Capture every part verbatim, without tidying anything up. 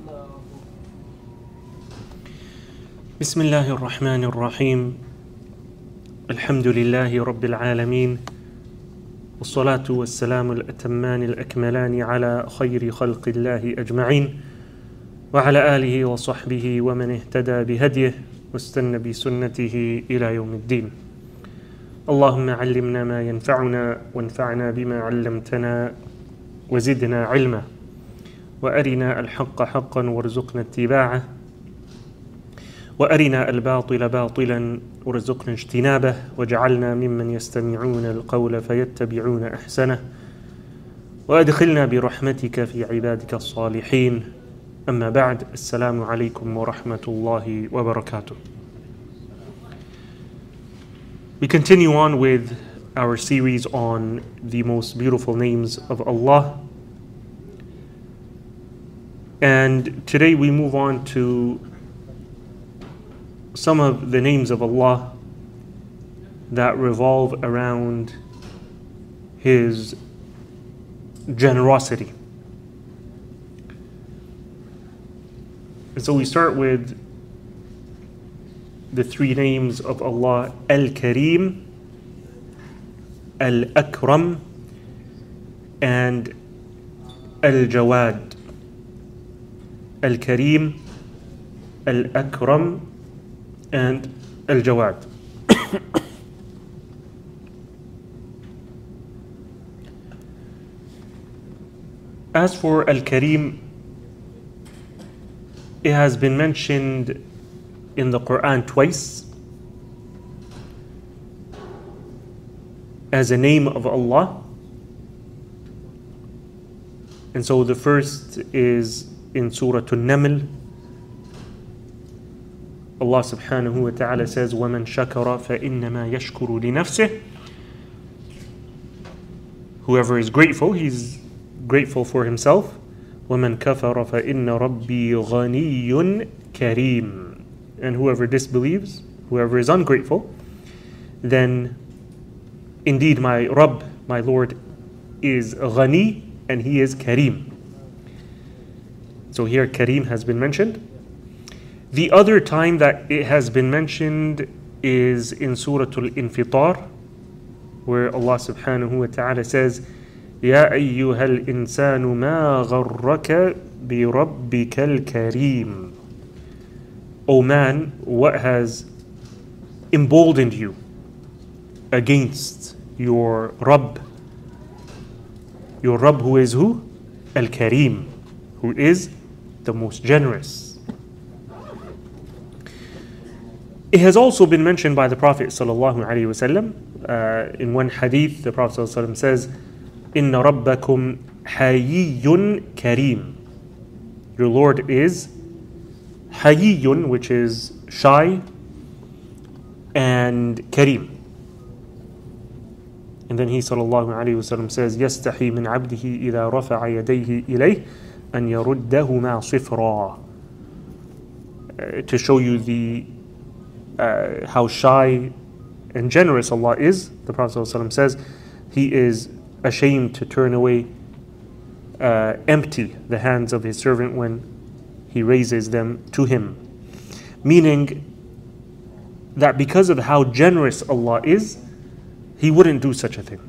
بسم الله الرحمن الرحيم الحمد لله رب العالمين والصلاة والسلام الأتمان الأكملان على خير خلق الله أجمعين وعلى آله وصحبه ومن اهتدى بهديه واستنى بسنته إلى يوم الدين. اللهم علمنا ما ينفعنا وانفعنا بما علمتنا وزدنا علما وأرنا الحق حقا وارزقنا اتباعه وأرنا الباطل باطلا وارزقنا اجتنابه واجعلنا ممن يستمعون القول فيتبعون أحسنه وأدخلنا برحمتك في عبادك الصالحين. أما بعد، السلام عليكم ورحمة الله وبركاته. We continue on with our series on the most beautiful names of Allah, and today we move on to some of the names of Allah that revolve around His generosity. And so we start with the three names of Allah: Al-Kareem, Al-Akram, and Al-Jawad. Al-Kareem, Al-Akram, and Al-Jawad. As for Al-Kareem, it has been mentioned in the Quran twice as a name of Allah. And so the first is in Surah An-Naml. Allah subhanahu wa ta'ala says, وَمَنْ شَكَرَ فَإِنَّمَا يَشْكُرُ لِنَفْسِهِ. Whoever is grateful, he's grateful for himself. وَمَنْ كَفَرَ فَإِنَّ رَبِّي غَنِيٌّ كَرِيمٌ. And whoever disbelieves, whoever is ungrateful, then indeed my Rabb, my Lord, is Ghani and He is Kareem. So here Kareem has been mentioned. The other time that it has been mentioned is in Surah Al-Infitar, where Allah subhanahu wa ta'ala says, يَا أَيُّهَا الْإِنسَانُ مَا غَرَّكَ بِرَبِّكَ الْكَرِيمِ. O man, what has emboldened you against your Rabb? Your Rabb, who is who? Al-Kareem, who is the most generous. It has also been mentioned by the Prophet sallallahu alaihi wasallam. Uh, in one hadith, the Prophet sallallahu alaihi wasallam says, "Inna rabbakum hayyun kareem." Your Lord is hayyun, which is shy, and kareem. And then he sallallahu alaihi wasallam says, "Yastahi min abdihi idha rafa'a yadayhi ilayh an yaruddahuma sifra." Uh, to show you the uh, how shy and generous Allah is, the Prophet ﷺ says, He is ashamed to turn away uh, empty the hands of His servant when He raises them to Him. Meaning that because of how generous Allah is, He wouldn't do such a thing.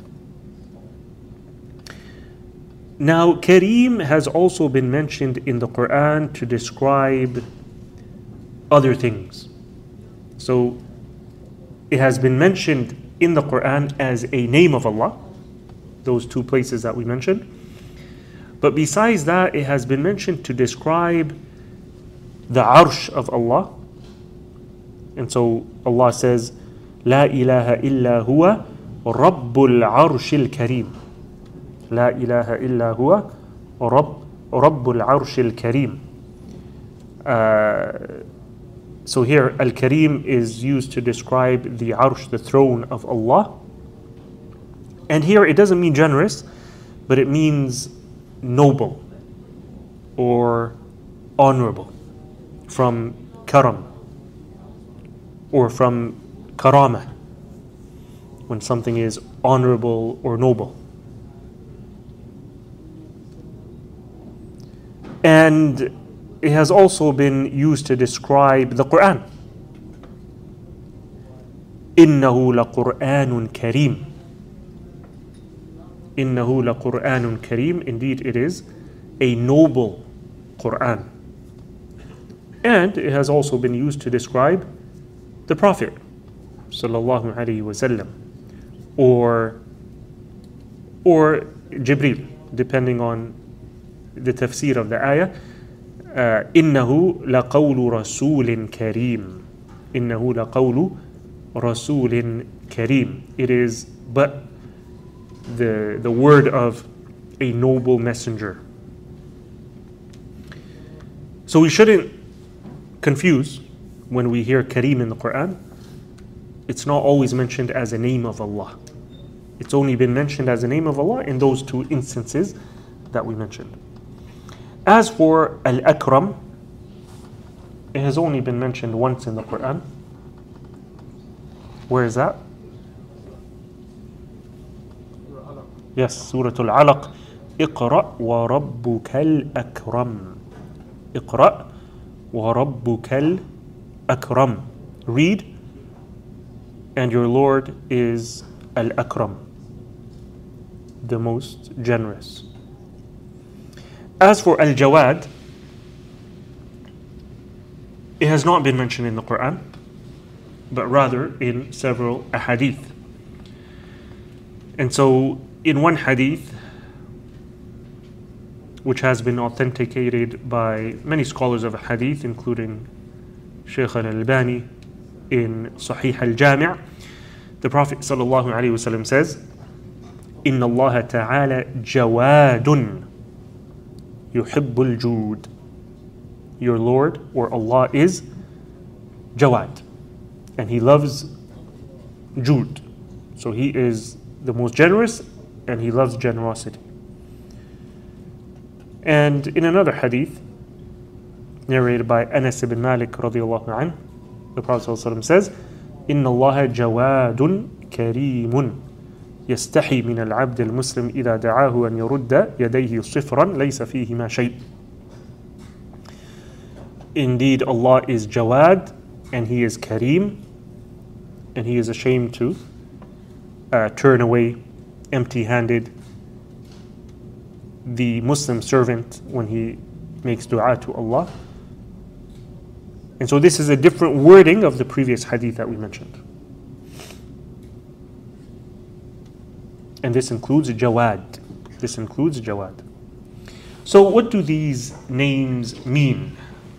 Now, Kareem has also been mentioned in the Quran to describe other things. So, it has been mentioned in the Quran as a name of Allah, those two places that we mentioned. But besides that, it has been mentioned to describe the arsh of Allah. And so Allah says, La ilaha illa huwa rabbul arshil kareem. La ilaha illa huwa rabb, rabbul arshil kareem. Uh, so here, Al-Kareem is used to describe the arsh, the throne of Allah. And here it doesn't mean generous, but it means noble or honorable, from karam or from karama, when something is honorable or noble. And it has also been used to describe the Quran. إِنَّهُ لَقُرْآنٌ كَرِيمٌ. إِنَّهُ لَقُرْآنٌ كَرِيمٌ. Indeed, it is a noble Quran. And it has also been used to describe the Prophet sallallahu alaihi wasallam, or or Jibreel, depending on the tafsir of the ayah. إِنَّهُ لَقَوْلُ رَسُولٍ كَرِيمٍ. إِنَّهُ لَقَوْلُ رَسُولٍ كَرِيمٍ. It is but the, the word of a noble messenger. So we shouldn't confuse when we hear Kareem in the Quran. It's not always mentioned as a name of Allah. It's only been mentioned as a name of Allah in those two instances that we mentioned. As for Al-Akram, it has only been mentioned once in the Quran. Where is that? Yes, Surah Al-Alaq. اقرأ وربك الأكرم. اقرأ وربك الأكرم. Read, and your Lord is Al-Akram, the most generous. As for Al-Jawad, it has not been mentioned in the Quran, but rather in several ahadith. And so, in one hadith, which has been authenticated by many scholars of hadith, including Shaykh al-Albani in Sahih al-Jami', the Prophet sallallahu alaihi wasallam says, "Inna Allah ta'ala jawadun yuhibbul jud." Your Lord, or Allah, is Jawad, and He loves Jud. So He is the most generous, and He loves generosity. And in another hadith, narrated by Anas ibn Malik radiallahu anhu, the Prophet ﷺ says, إِنَّ اللَّهَ جَوَادٌ كَرِيمٌ يَسْتَحِي مِنَ الْعَبْدِ الْمُسْلِمِ إِذَا دَعَاهُ أَنْ يَرُدَّ يَدَيْهِ صِفْرًا لَيْسَ فِيهِمَا شَيْءٍ. Indeed, Allah is Jawad, and He is Kareem, and He is ashamed to uh, turn away empty-handed the Muslim servant when he makes dua to Allah. And so this is a different wording of the previous hadith that we mentioned. And this includes Jawad. This includes Jawad. So what do these names mean?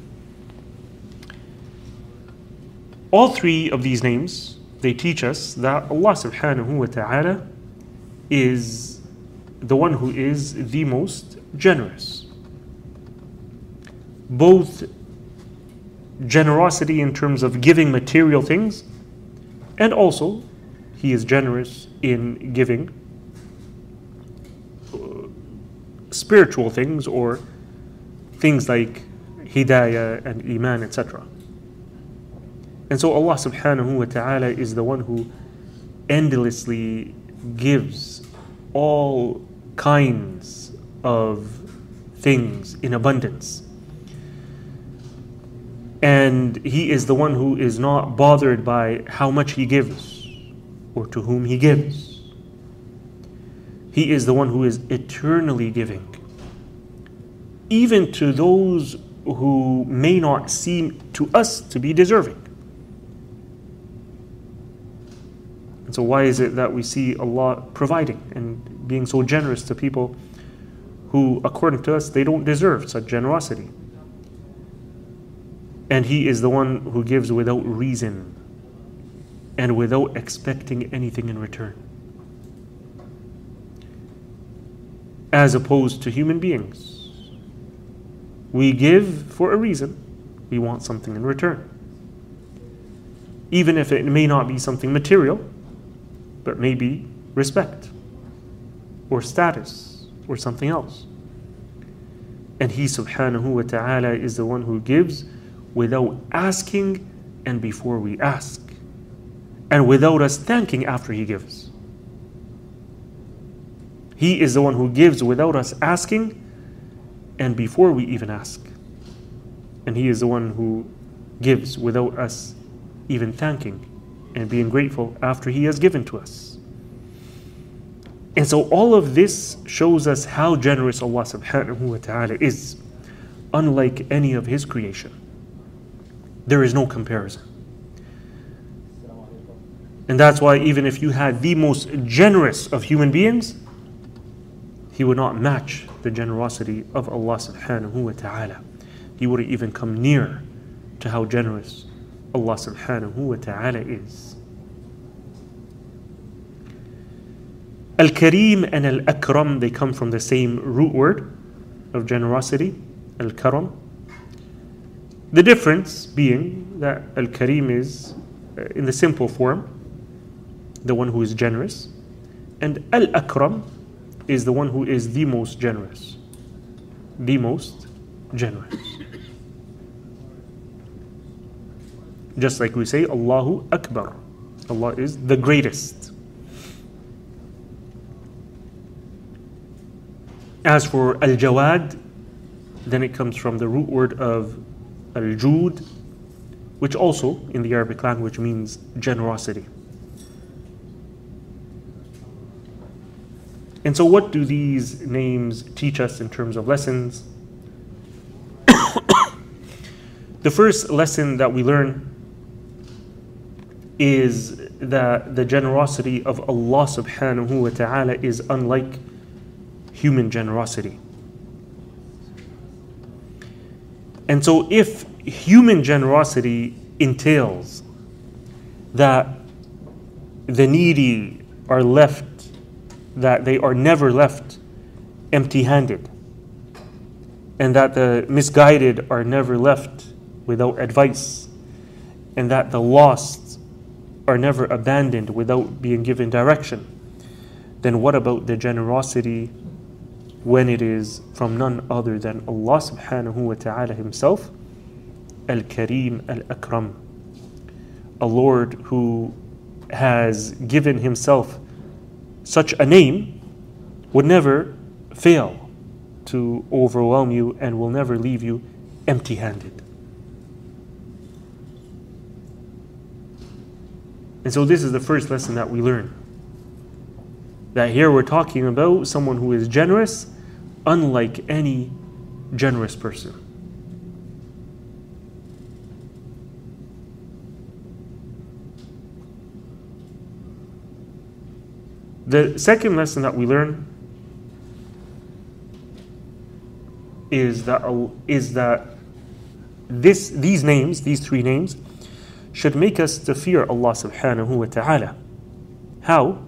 All three of these names, they teach us that Allah subhanahu wa ta'ala is the one who is the most generous. Both generosity in terms of giving material things, and also He is generous in giving spiritual things, or things like hidayah and iman, et cetera. And so Allah subhanahu wa ta'ala is the one who endlessly gives all kinds of things in abundance. And He is the one who is not bothered by how much He gives or to whom He gives. He is the one who is eternally giving, even to those who may not seem to us to be deserving. And so why is it that we see Allah providing and being so generous to people who, according to us, they don't deserve such generosity? And He is the one who gives without reason and without expecting anything in return, as opposed to human beings. We give for a reason. We want something in return, even if it may not be something material, but maybe respect or status or something else. And He subhanahu wa ta'ala is the one who gives without asking and before we ask, and without us thanking after He gives. He is the one who gives without us asking and before we even ask. And He is the one who gives without us even thanking and being grateful after He has given to us. And so all of this shows us how generous Allah subhanahu wa ta'ala is, unlike any of His creation. There is no comparison. And that's why even if you had the most generous of human beings, he would not match the generosity of Allah subhanahu wa ta'ala. He wouldn't even come near to how generous Allah subhanahu wa ta'ala is. Al-Kareem and Al-Akram, they come from the same root word of generosity, Al-Karam. The difference being that Al-Kareem is uh, in the simple form, the one who is generous, and Al-Akram is the one who is the most generous. The most generous. Just like we say, Allahu Akbar. Allah is the greatest. As for Al-Jawad, then it comes from the root word of Al-Jud, which also in the Arabic language means generosity. And so what do these names teach us in terms of lessons? The first lesson that we learn is that the generosity of Allah subhanahu wa ta'ala is unlike human generosity. And so if human generosity entails that the needy are left, that they are never left empty-handed, and that the misguided are never left without advice, and that the lost are never abandoned without being given direction, then what about the generosity when it is from none other than Allah subhanahu wa ta'ala Himself, Al-Kareem Al-Akram, a Lord who has given Himself such a name, would never fail to overwhelm you and will never leave you empty-handed. And so this is the first lesson that we learn. That here we're talking about someone who is generous, unlike any generous person. The second lesson that we learn is that is that this these names, these three names, should make us to fear Allah subhanahu wa ta'ala. How?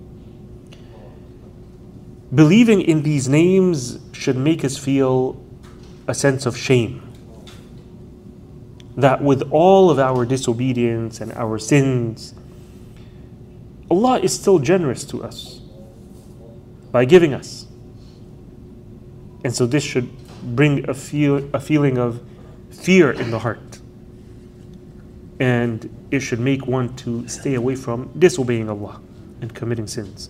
Believing in these names should make us feel a sense of shame. That with all of our disobedience and our sins, Allah is still generous to us by giving us. And so this should bring a feel a feeling of fear in the heart. And it should make one to stay away from disobeying Allah and committing sins.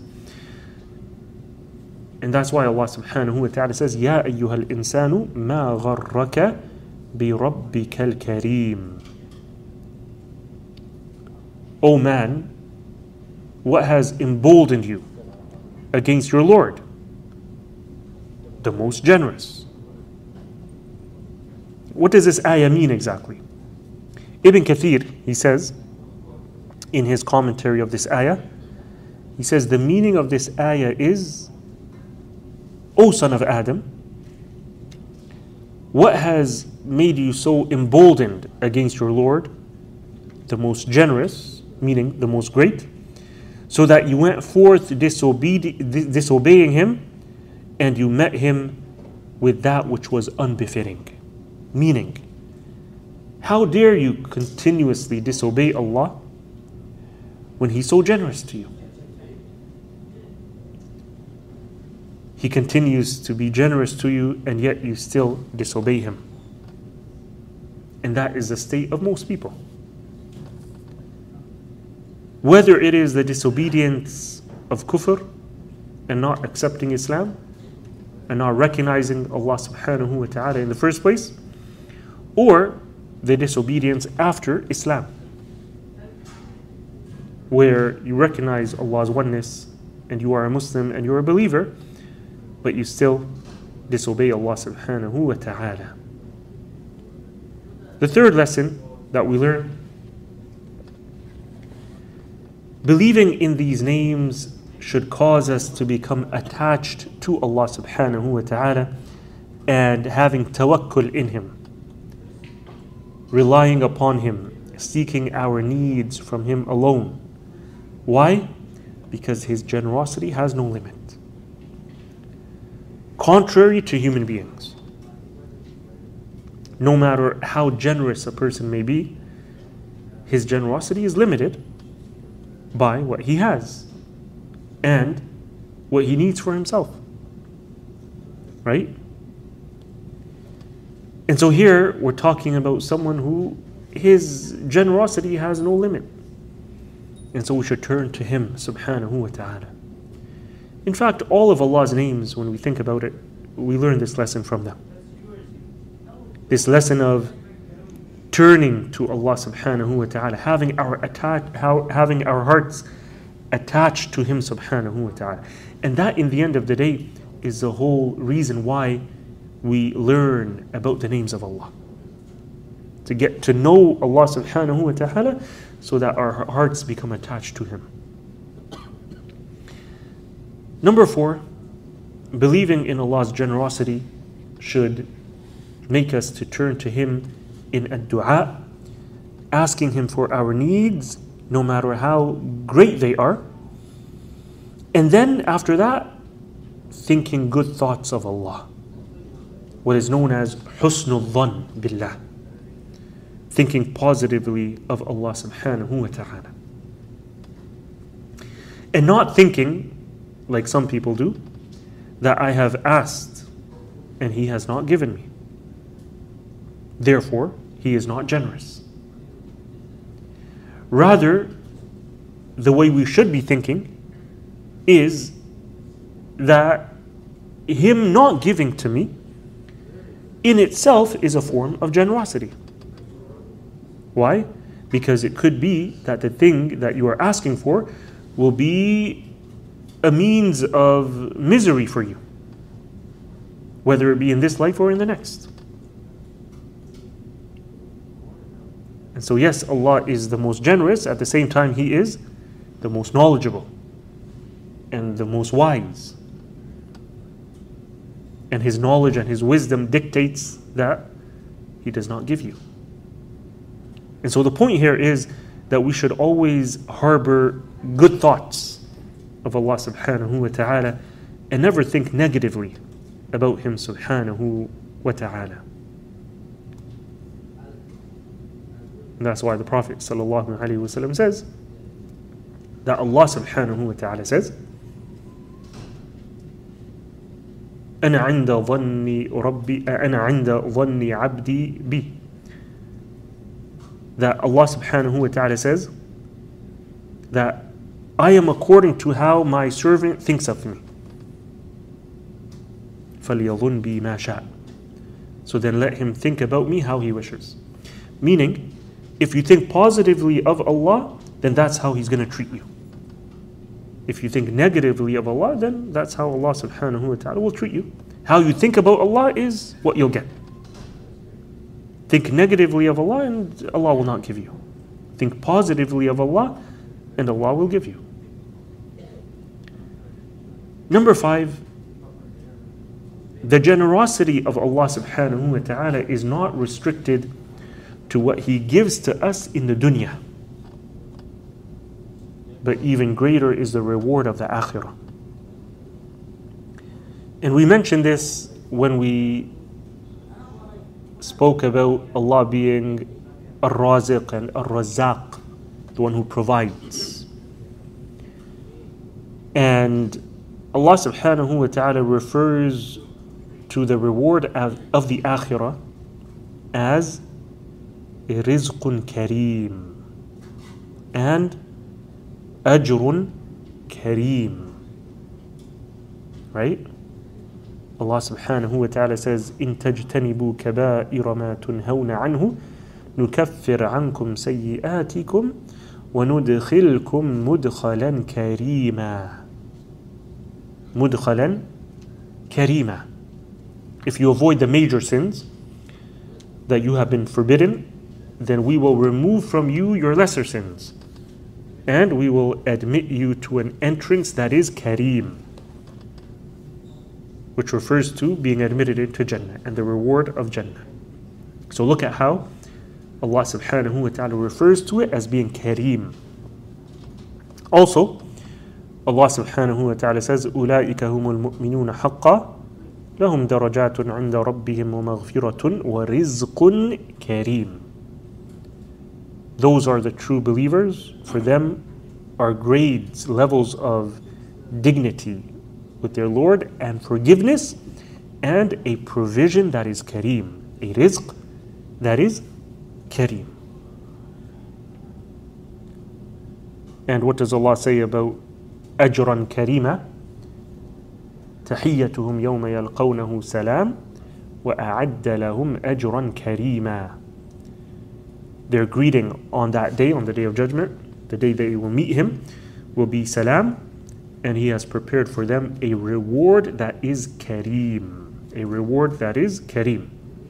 And that's why Allah subhanahu wa ta'ala says, Ya ayyuhal insanu ma gharraka bi rabbikal kareem. O man, what has emboldened you against your Lord, the most generous? What does this ayah mean exactly? Ibn Kathir, he says, in his commentary of this ayah, he says the meaning of this ayah is, O son of Adam, what has made you so emboldened against your Lord, the most generous, meaning the most great, so that you went forth disobede- disobeying Him, and you met Him with that which was unbefitting? Meaning, how dare you continuously disobey Allah when He's so generous to you? He continues to be generous to you, and yet you still disobey Him. And that is the state of most people. Whether it is the disobedience of kufr and not accepting Islam and not recognizing Allah subhanahu wa ta'ala in the first place, or the disobedience after Islam, where you recognize Allah's oneness and you are a Muslim and you're a believer, but you still disobey Allah subhanahu wa ta'ala. The third lesson that we learn: believing in these names should cause us to become attached to Allah subhanahu wa ta'ala and having tawakkul in Him, relying upon Him, seeking our needs from Him alone. Why? Because His generosity has no limit. Contrary to human beings, no matter how generous a person may be, his generosity is limited by what he has and what he needs for himself. Right? And so here we're talking about someone who his generosity has no limit. And so we should turn to Him subhanahu wa ta'ala. In fact, all of Allah's names, when we think about it, we learn this lesson from them. This lesson of turning to Allah subhanahu wa ta'ala, having our attach, how, having our hearts attached to Him subhanahu wa ta'ala. And that, in the end of the day, is the whole reason why we learn about the names of Allah. To get to know Allah subhanahu wa ta'ala so that our hearts become attached to Him. Number four, believing in Allah's generosity should make us to turn to Him in a dua, asking Him for our needs, no matter how great they are. And then after that, thinking good thoughts of Allah. What is known as husnul dhann billah. Thinking positively of Allah subhanahu wa ta'ala. And not thinking, like some people do, that I have asked and He has not given me, therefore He is not generous. Rather, the way we should be thinking is that Him not giving to me in itself is a form of generosity. Why? Because it could be that the thing that you are asking for will be a means of misery for you, whether it be in this life or in the next. And so yes, Allah is the most generous, at the same time He is the most knowledgeable and the most wise. And His knowledge and His wisdom dictates that He does not give you. And so the point here is that we should always harbor good thoughts of Allah subhanahu wa ta'ala and never think negatively about Him subhanahu wa ta'ala. And that's why the Prophet sallallahu alaihi wasallam says that Allah subhanahu wa ta'ala says, أنا عند ظن ربي أنا عند ظن عبدي بي. That Allah subhanahu wa ta'ala says that I am according to how my servant thinks of me. فَلْيَظُنْ بِي مَا شَاءَ. So then let him think about me how he wishes. Meaning, if you think positively of Allah, then that's how He's going to treat you. If you think negatively of Allah, then that's how Allah subhanahu wa ta'ala will treat you. How you think about Allah is what you'll get. Think negatively of Allah and Allah will not give you. Think positively of Allah and Allah will give you. Number five, the generosity of Allah subhanahu wa ta'ala is not restricted to what He gives to us in the dunya, but even greater is the reward of the akhirah. And we mentioned this when we spoke about Allah being Ar-Raziq and Ar-Razzaq, the one who provides. And Allah subhanahu wa ta'ala refers to the reward of, of the akhirah as Rizqun Kareem and Ajrun Kareem. Right? Allah subhanahu wa ta'ala says, إِن تَجْتَنِبُوا كَبَائِرَ مَا تُنْهَوْنَ عَنْهُ نُكَفِّرْ عَنْكُمْ سَيِّئَاتِكُمْ وَنُدْخِلْكُمْ مُدْخَلًا كَرِيمًا. مُدْخَلًا كَرِيمًا. If you avoid the major sins that you have been forbidden, then we will remove from you your lesser sins, and we will admit you to an entrance that is Kareem, which refers to being admitted into Jannah and the reward of Jannah. So look at how Allah subhanahu wa ta'ala refers to it as being Kareem. Also, Allah subhanahu wa ta'ala says, أُولَٰئِكَ هُمُ الْمُؤْمِنُونَ حَقًّا لَهُمْ دَرَجَاتٌ عِنْدَ رَبِّهِمْ وَمَغْفِرَةٌ وَرِزْقٌ كَرِيمٌ. Those are the true believers. For them are grades, levels of dignity with their Lord, and forgiveness, and a provision that is Kareem, a rizq that is Kareem. And what does Allah say about أجرا كريما? تحيتهم يوم يلقونه سلام وأعد لهم أجرا كريما. Their greeting on that day, on the day of judgment, the day they will meet Him, will be salam, and He has prepared for them a reward that is Kareem. A reward that is Kareem.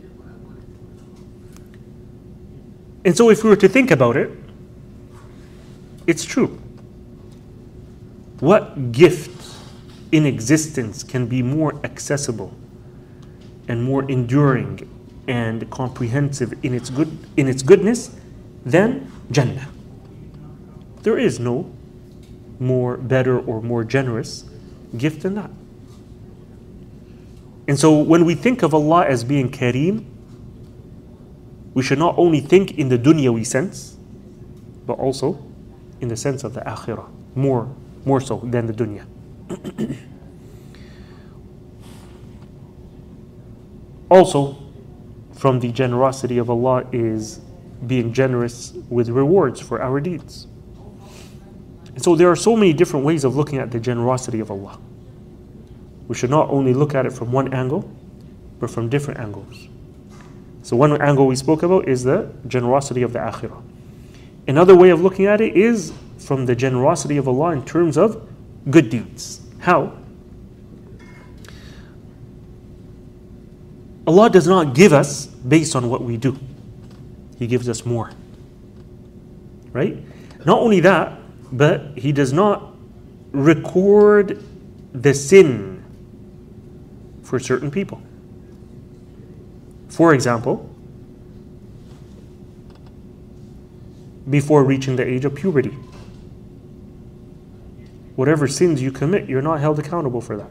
And so if we were to think about it, it's true. What gift in existence can be more accessible and more enduring and comprehensive in its good in its goodness than Jannah? There is no more better or more generous gift than that. And so when we think of Allah as being Kareem, we should not only think in the dunyawi sense, but also in the sense of the akhirah, more, more so than the dunya. Also, from the generosity of Allah is being generous with rewards for our deeds. And so there are so many different ways of looking at the generosity of Allah. We should not only look at it from one angle, but from different angles. So one angle we spoke about is the generosity of the akhirah. Another way of looking at it is from the generosity of Allah in terms of good deeds. How? Allah does not give us based on what we do. He gives us more. Right? Not only that, but He does not record the sin for certain people. For example, before reaching the age of puberty, whatever sins you commit, you're not held accountable for that.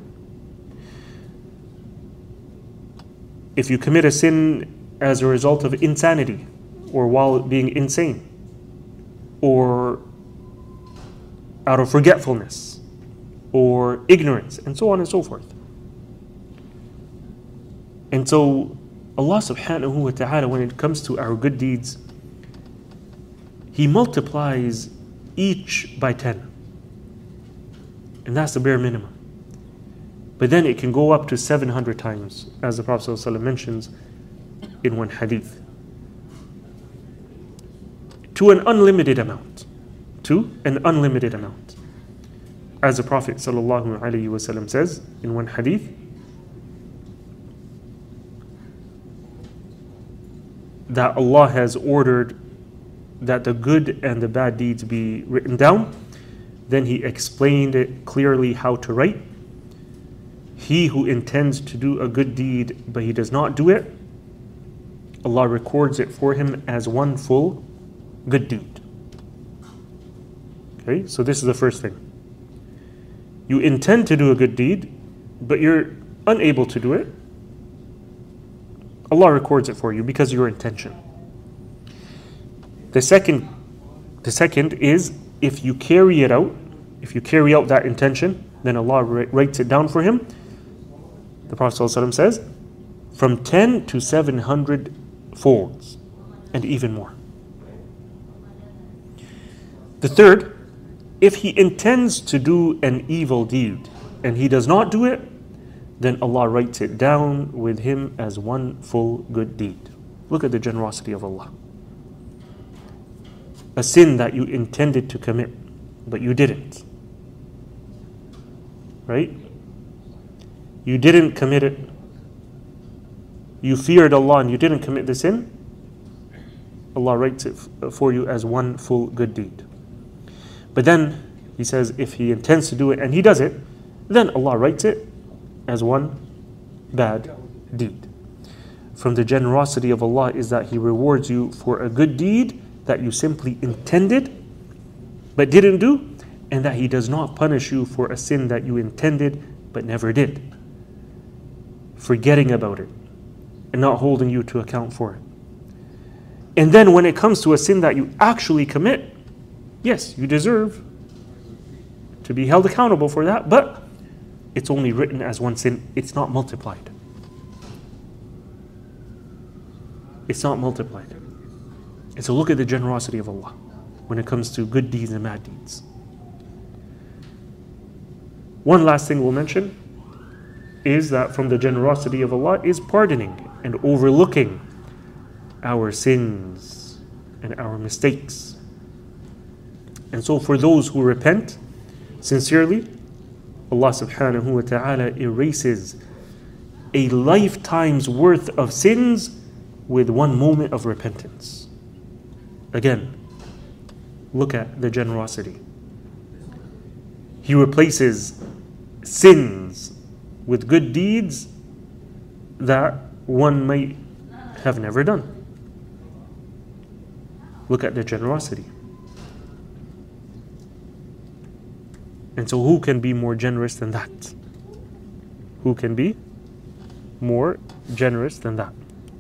If you commit a sin as a result of insanity, or while being insane, or out of forgetfulness, or ignorance, and so on and so forth. And so Allah subhanahu wa ta'ala, when it comes to our good deeds, He multiplies each by ten. And that's the bare minimum. But then it can go up to seven hundred times, as the Prophet ﷺ mentions in one hadith. To an unlimited amount. To an unlimited amount. As the Prophet ﷺ says in one hadith, that Allah has ordered that the good and the bad deeds be written down. Then He explained it clearly how to write. He who intends to do a good deed but he does not do it, Allah records it for him as one full good deed. Okay, so this is the first thing. You intend to do a good deed, but you're unable to do it. Allah records it for you because of your intention. The second, the second is if you carry it out, if you carry out that intention, then Allah writes it down for him. The Prophet ﷺ says, from ten to seven hundred folds, and even more. The third, if he intends to do an evil deed and he does not do it, then Allah writes it down with him as one full good deed. Look at the generosity of Allah. A sin that you intended to commit, but you didn't. Right? You didn't commit it. You feared Allah and you didn't commit the sin. Allah writes it for you as one full good deed. But then He says if he intends to do it and he does it, then Allah writes it as one bad deed. From the generosity of Allah is that He rewards you for a good deed that you simply intended but didn't do, and that He does not punish you for a sin that you intended but never did, forgetting about it and not holding you to account for it. And then when it comes to a sin that you actually commit, yes, you deserve to be held accountable for that, but it's only written as one sin. It's not multiplied. It's not multiplied. And so look at the generosity of Allah when it comes to good deeds and bad deeds. One last thing we'll mention is that from the generosity of Allah is pardoning and overlooking our sins and our mistakes. And so for those who repent sincerely, Allah subhanahu wa ta'ala erases a lifetime's worth of sins with one moment of repentance. Again, look at the generosity. He replaces sins with good deeds that one might have never done. Look at the generosity. And so who can be more generous than that? Who can be more generous than that?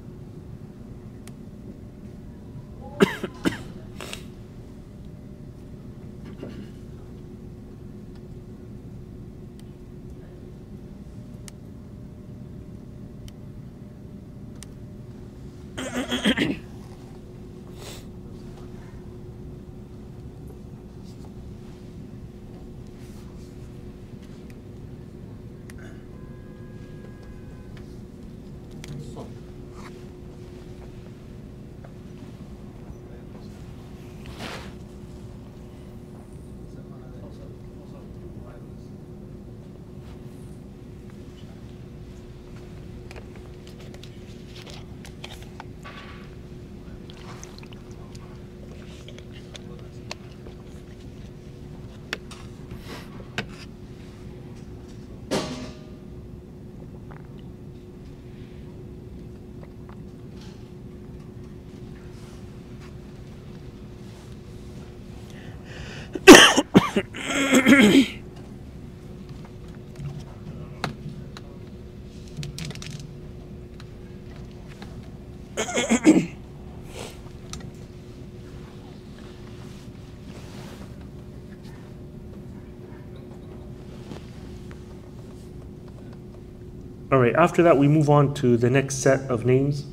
Alright, after that we move on to the next set of names.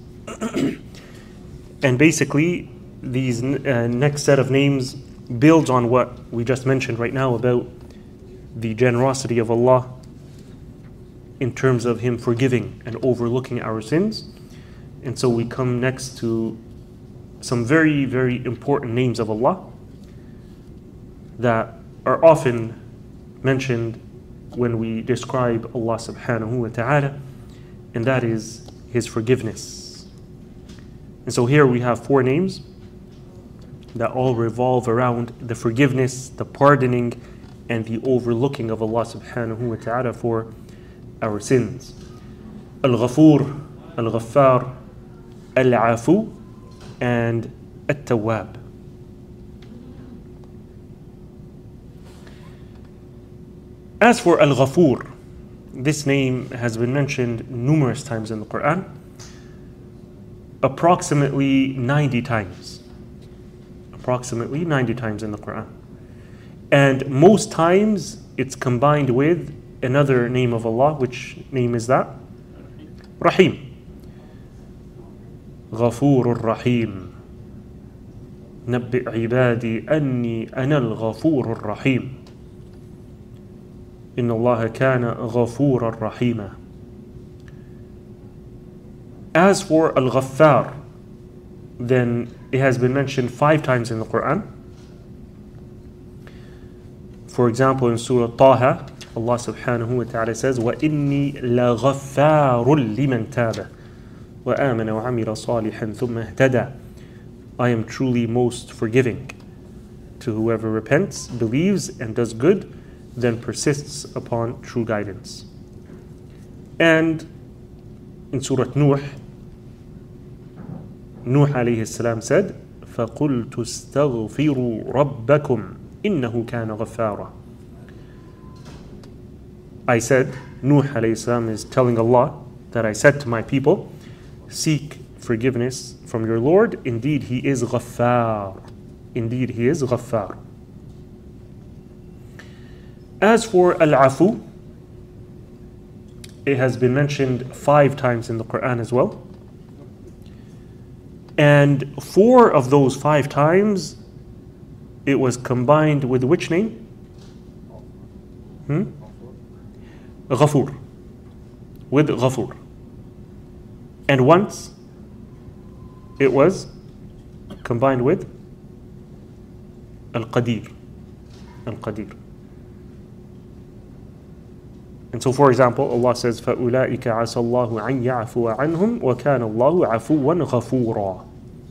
And basically, these uh, next set of names builds on what we just mentioned right now about the generosity of Allah in terms of Him forgiving and overlooking our sins. And so we come next to some very, very important names of Allah that are often mentioned when we describe Allah subhanahu wa ta'ala, and that is His forgiveness. And so here we have four names that all revolve around the forgiveness, the pardoning, and the overlooking of Allah subhanahu wa ta'ala for our sins. Al-Ghafur, Al-Ghaffar, Al-Afu, and At-Tawwab. As for Al-Ghafur, this name has been mentioned numerous times in the Quran, approximately ninety times. Approximately ninety times in the Quran. And most times it's combined with another name of Allah. Which name is that? Rahim. Ghafur Rahim. Nabbi' ibadi anni ana al-Ghafur Rahim. Inna Allah kana Ghafura Rahima. As for Al-Ghaffar, then it has been mentioned five times in the Quran. For example, in Surah Taha, Allah subhanahu wa ta'ala says, وَإِنِّي لَغَفَّارٌ لِمَنْ تَابَ وَآمَنَ وَعَمِلَ صَالِحًا ثُمَّ اهْتَدَى. I am truly most forgiving to whoever repents, believes, and does good, then persists upon true guidance. And in Surah Nuh, Nuh alayhi salam said, فَقُلْتُ اسْتَغْفِرُوا رَبَّكُمْ إِنَّهُ كَانَ غَفَّارًا. I said, Nuh alayhi salam is telling Allah that I said to my people, seek forgiveness from your Lord. Indeed, He is Ghaffar. Indeed, He is Ghaffar. As for Al-Afu, it has been mentioned five times in the Quran as well. And four of those five times, it was combined with which name? Hmm? Ghafur. With Ghafur. And once, it was combined with Al-Qadir. Al-Qadir. And so, for example, Allah says, فَأُولَٰئِكَ عَسَى اللَّهُ عَنْ يَعْفُوَ عَنْهُمْ وَكَانَ اللَّهُ عَفُوًّا غَفُورًا.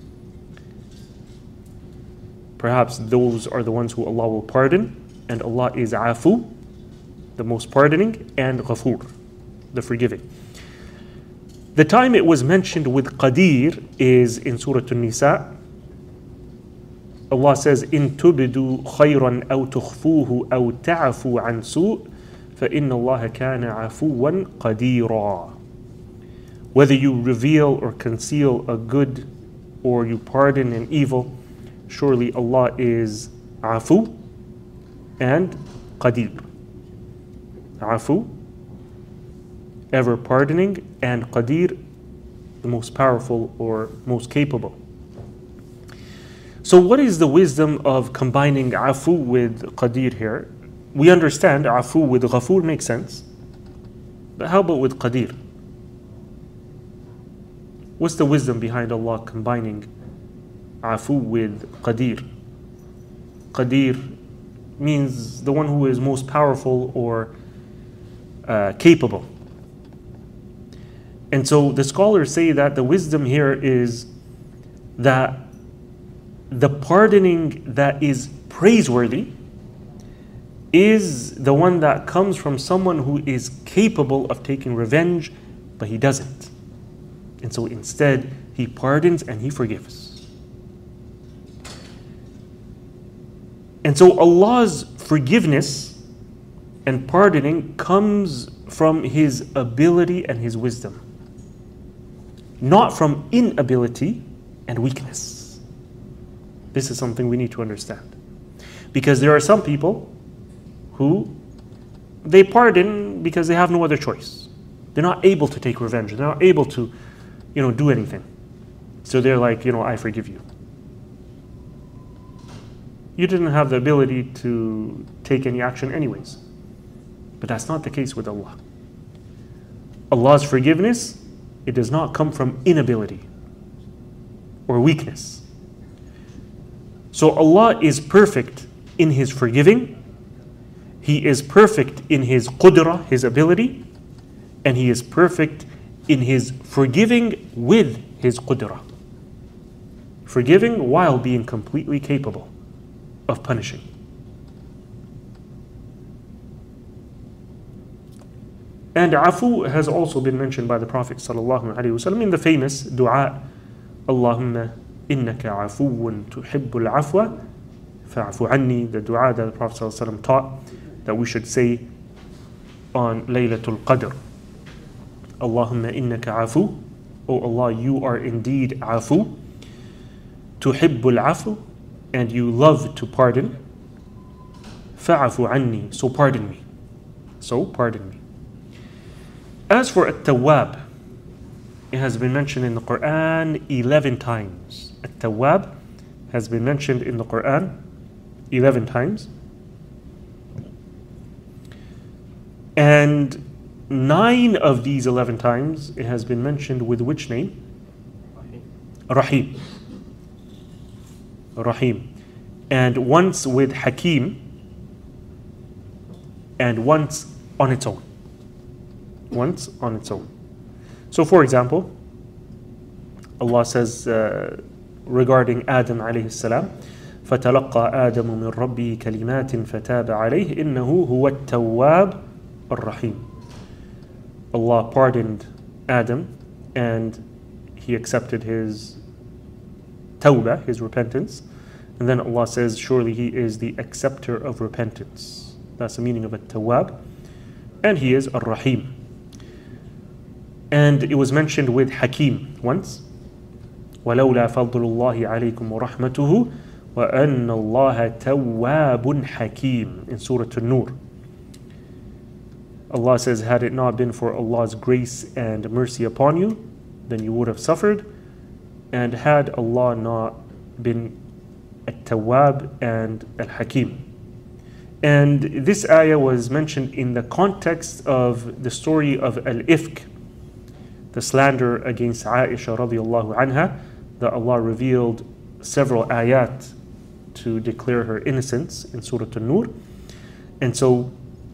Perhaps those are the ones who Allah will pardon, and Allah is Afu, the most pardoning, and Ghafur, the forgiving. The time it was mentioned with Qadir is in Surah An-Nisa. Allah says, إِن تُبْدُوا خَيْرًا أَوْ تُخْفُوهُ أَوْ تَعْفُوا عَنْ سُوءٍ فَإِنَّ اللَّهَ كَانَ عَفُوًّا قَدِيرًا. Whether you reveal or conceal a good, or you pardon an evil, surely Allah is Afu and Qadir. Afu, ever pardoning, and Qadir, the most powerful or most capable. So what is the wisdom of combining Afu with Qadir here? We understand Afu with Ghafur makes sense. But how about with Qadir? What's the wisdom behind Allah combining Afu with Qadir? Qadir means the one who is most powerful or uh, capable. And so the scholars say that the wisdom here is that the pardoning that is praiseworthy is the one that comes from someone who is capable of taking revenge, but he doesn't. And so instead, he pardons and he forgives. And so Allah's forgiveness and pardoning comes from His ability and His wisdom, not from inability and weakness. This is something we need to understand. Because there are some people who they pardon because they have no other choice. They're not able to take revenge. They're not able to, you know, do anything. So they're like, you know, I forgive you. You didn't have the ability to take any action anyways. But that's not the case with Allah. Allah's forgiveness, it does not come from inability or weakness. So Allah is perfect in His forgiving. He is perfect in His qudra, His ability, and He is perfect in His forgiving with His qudra. Forgiving while being completely capable of punishing. And Afu has also been mentioned by the Prophet ﷺ in the famous dua, Allahumma innaka afuwun tuhibbul afwa fa'afu anni, the dua that the Prophet ﷺ taught that we should say on Laylatul Qadr. Allahumma innaka afu, O Allah, you are indeed afu, tuhibbul afu, and you love to pardon, fa'afu anni, so pardon me. So pardon me. As for At-Tawwab, it has been mentioned in the Quran eleven times. At-Tawwab has been mentioned in the Quran eleven times. And nine of these eleven times it has been mentioned with which name? Rahim. Rahim. And once with Hakim, and once on its own. Once on its own. So for example, Allah says uh, regarding Adam alayhi salam, فَتَلَقَّى آدَمُ مِنْ رَبِّهِ كَلِمَاتٍ فَتَابَ عَلَيْهِ إِنَّهُ هُوَ التَّوَّابُ الرَّحِيمُ. Allah pardoned Adam and he accepted his tawbah, his repentance. And then Allah says, surely he is the acceptor of repentance. That's the meaning of at-tawwab. And he is ar-rahim. And it was mentioned with Hakim once. وَلَوْلَا فَضْلُ اللَّهِ عَلَيْكُمْ وَرَحْمَتُهُ وَأَنَّ اللَّهَ تَوَّابٌ حَكِيمٌ in Surah An-Nur. Allah says, had it not been for Allah's grace and mercy upon you, then you would have suffered. And had Allah not been at-Tawwab and al-Hakim. And this ayah was mentioned in the context of the story of al-Ifk, the slander against Aisha radiallahu anha, that Allah revealed several ayat to declare her innocence in Surah An-Nur. And so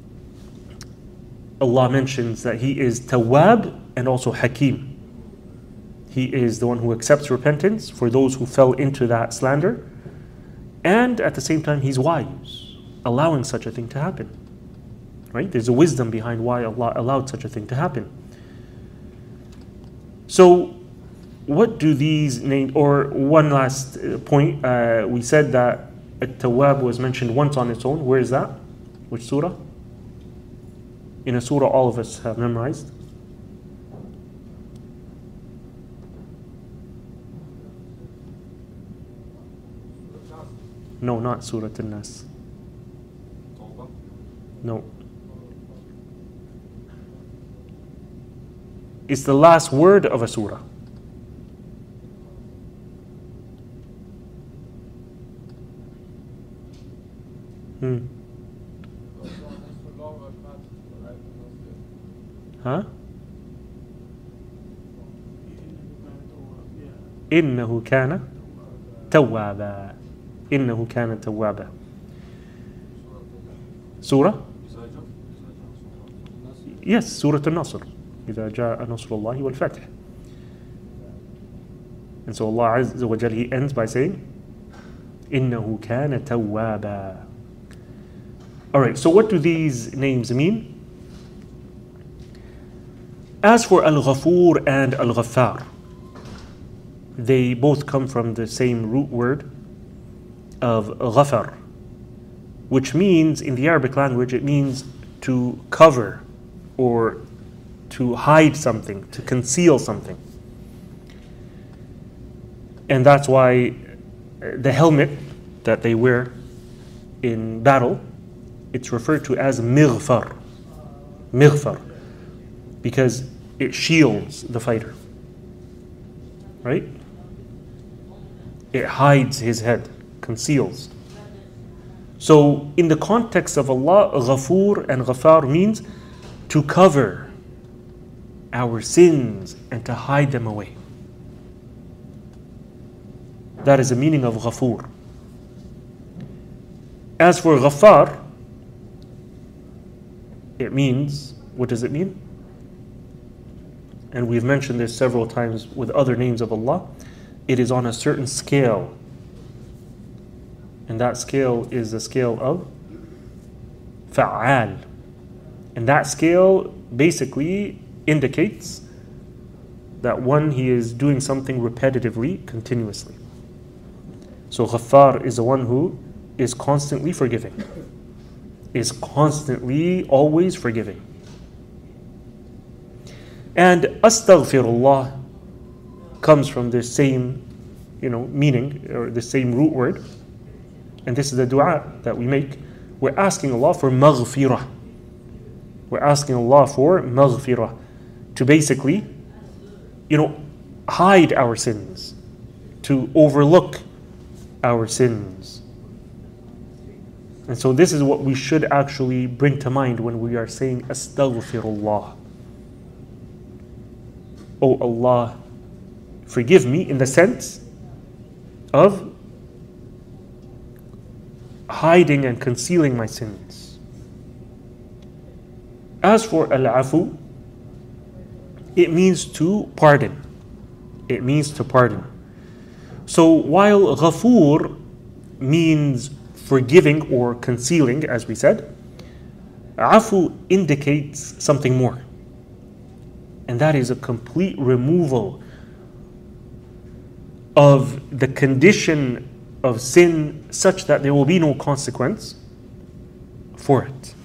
Allah mentions that He is Tawwab and also Hakim. He is the one who accepts repentance for those who fell into that slander. And at the same time, He's wise, allowing such a thing to happen. Right? There's a wisdom behind why Allah allowed such a thing to happen. So, what do these names, or one last point, uh, we said that At-Tawwab was mentioned once on its own. Where is that? Which surah? In a surah all of us have memorized. No, not Surah An-Nas. No. It's the last word of a surah. Hmm. Huh? إنه كان توابا. إنه كان توابا. Surah? Yes, Surah An-Nasr. إذا جاء نصر الله والفتح. And so Allah Azza wa Jal, He ends by saying, إنه كان توابا. Alright, so what do these names mean? As for Al-Ghafur and Al-Ghaffar, they both come from the same root word of Ghafar, which means, in the Arabic language, it means to cover or to hide something, to conceal something. And that's why the helmet that they wear in battle, it's referred to as Mighfar. Mighfar. Because it shields the fighter. Right? It hides his head, conceals. So, in the context of Allah, Ghafur and Ghafar means to cover our sins and to hide them away. That is the meaning of Ghafur. As for Ghaffar, it means, what does it mean? And we've mentioned this several times with other names of Allah. It is on a certain scale. And that scale is the scale of Fa'al. And that scale basically indicates that one, he is doing something repetitively, continuously. So Ghaffar is the one who is constantly forgiving. Is constantly, always forgiving. And Astaghfirullah comes from the same, you know, meaning, or the same root word. And this is the dua that we make. We're asking Allah for maghfirah. We're asking Allah for maghfirah. To basically, you know, hide our sins. To overlook our sins. And so this is what we should actually bring to mind when we are saying Astaghfirullah. "Oh Allah, forgive me," in the sense of hiding and concealing my sins. As for al-afu, it means to pardon. It means to pardon. So while ghafoor means forgiving or concealing, as we said, afu indicates something more. And that is a complete removal of the condition of sin such that there will be no consequence for it.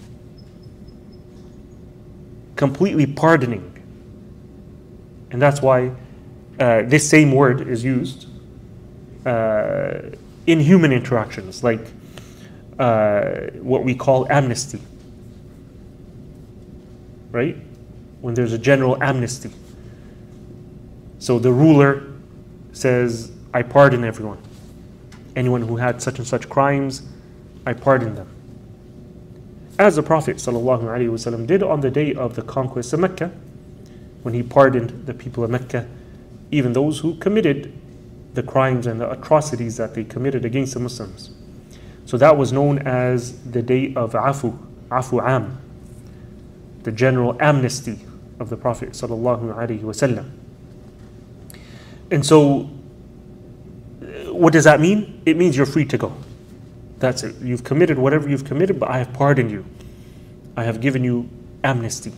Completely pardoning. And that's why uh, this same word is used uh, in human interactions, like uh, what we call amnesty. Right? When there's a general amnesty. So the ruler says, "I pardon everyone. Anyone who had such and such crimes, I pardon them." As the Prophet ﷺ did on the day of the conquest of Mecca, when he pardoned the people of Mecca, even those who committed the crimes and the atrocities that they committed against the Muslims. So that was known as the day of Afu, Afu Am, the general amnesty of the Prophet ﷺ. And so, what does that mean? It means you're free to go. That's it. You've committed whatever you've committed, but I have pardoned you. I have given you amnesty.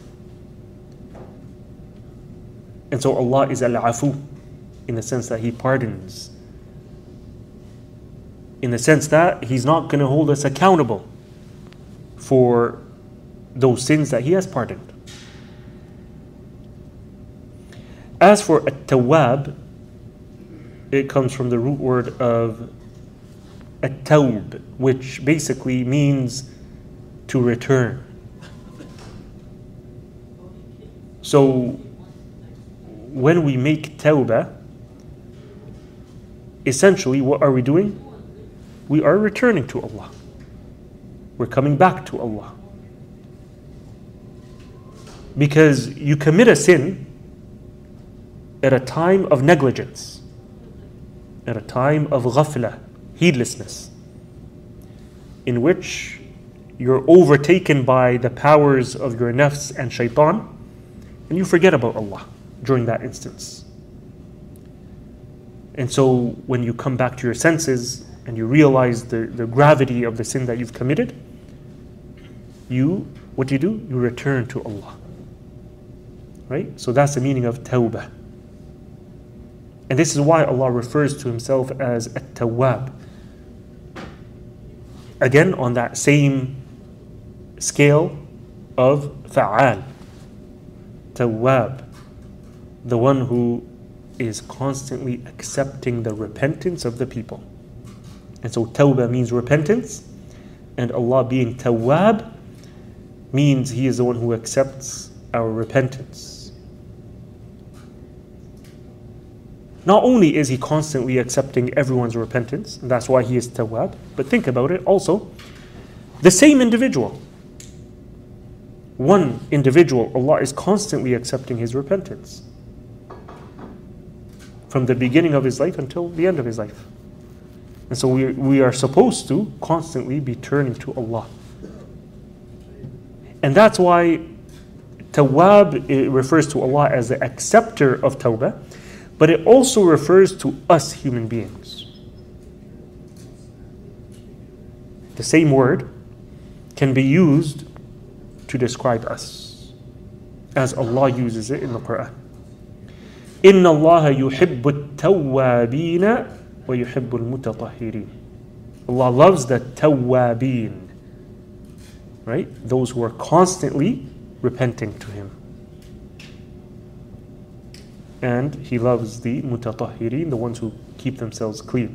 And so Allah is al-afu, in the sense that He pardons. In the sense that He's not going to hold us accountable for those sins that He has pardoned. As for at-tawwab, it comes from the root word of at-tawb, which basically means to return. So when we make tawbah, essentially what are we doing? We are returning to Allah. We're coming back to Allah. Because you commit a sin at a time of negligence, at a time of ghafla, heedlessness, in which you're overtaken by the powers of your nafs and shaitan, and you forget about Allah during that instance. And so when you come back to your senses and you realize the, the gravity of the sin that you've committed, you, what do you do? You return to Allah. Right? So that's the meaning of tawbah. And this is why Allah refers to Himself as at-tawwab. Again, on that same scale of fa'al. Tawwab. The one who is constantly accepting the repentance of the people. And so tawbah means repentance. And Allah being tawwab means He is the one who accepts our repentance. Not only is He constantly accepting everyone's repentance, and that's why He is tawwab, but think about it also, the same individual, one individual, Allah is constantly accepting his repentance from the beginning of his life until the end of his life. And so we, we are supposed to constantly be turning to Allah. And that's why tawwab, it refers to Allah as the acceptor of tawbah, but it also refers to us human beings. The same word can be used to describe us, as Allah uses it in the Quran. إِنَّ اللَّهَ يُحِبُّ التَّوَّابِينَ وَيُحِبُّ الْمُتَطَهِّرِينَ. Allah loves the tawwabin, right? Those who are constantly repenting to Him. And He loves the mutatahhirin, the ones who keep themselves clean.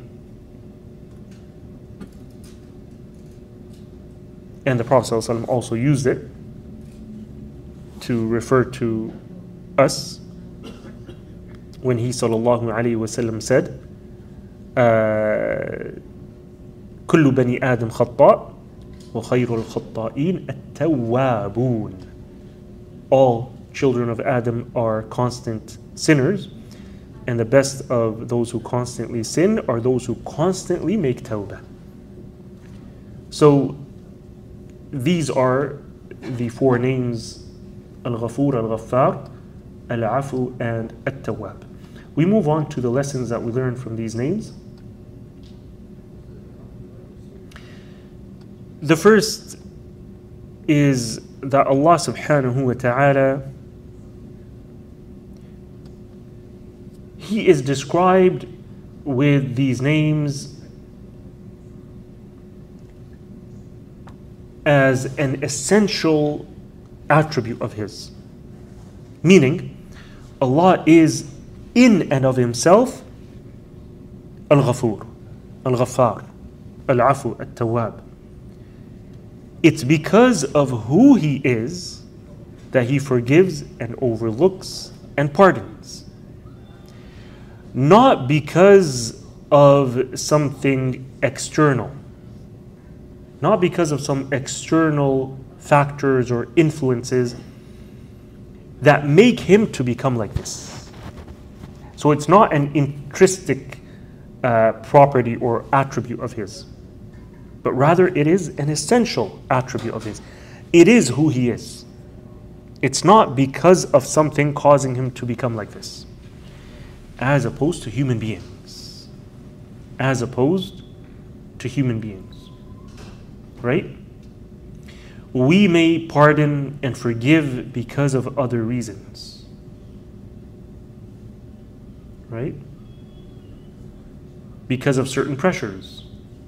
And the Prophet ﷺ also used it to refer to us when he sallallahu alayhi wasallam said, كل بني آدم خطاء وخير الخطائين التوابون. All children of Adam are constant sinners, and the best of those who constantly sin are those who constantly make tawbah. So these are the four names: Al-Ghafur, Al-Ghaffar, Al-Afu, and At-Tawwab. We move on to the lessons that we learn from these names. The first is that Allah subhanahu wa ta'ala, He is described with these names as an essential attribute of His. Meaning, Allah is in and of Himself Al-Ghafur, Al-Ghaffar, Al-Afu, At-Tawwab. It's because of who He is that He forgives and overlooks and pardons. Not because of something external. Not because of some external factors or influences that make Him to become like this. So it's not an intrinsic uh, property or attribute of His, but rather it is an essential attribute of His. It is who He is. It's not because of something causing Him to become like this, as opposed to human beings. As opposed to human beings. Right? We may pardon and forgive because of other reasons. Right? Because of certain pressures.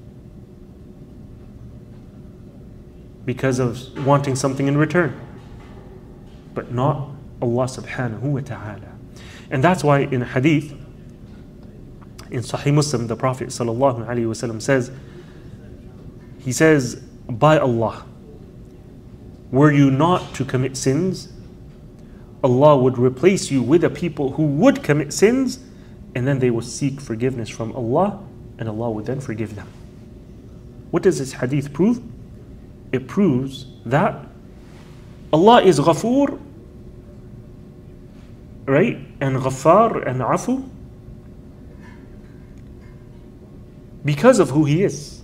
Because of wanting something in return. But not Allah subhanahu wa ta'ala. And that's why in hadith, in Sahih Muslim, the Prophet sallallahu alaihi wasallam says, he says, by Allah, were you not to commit sins, Allah would replace you with a people who would commit sins, and then they will seek forgiveness from Allah, and Allah would then forgive them. What does this hadith prove? It proves that Allah is Ghafoor, right? And Ghaffar and Afu because of who He is.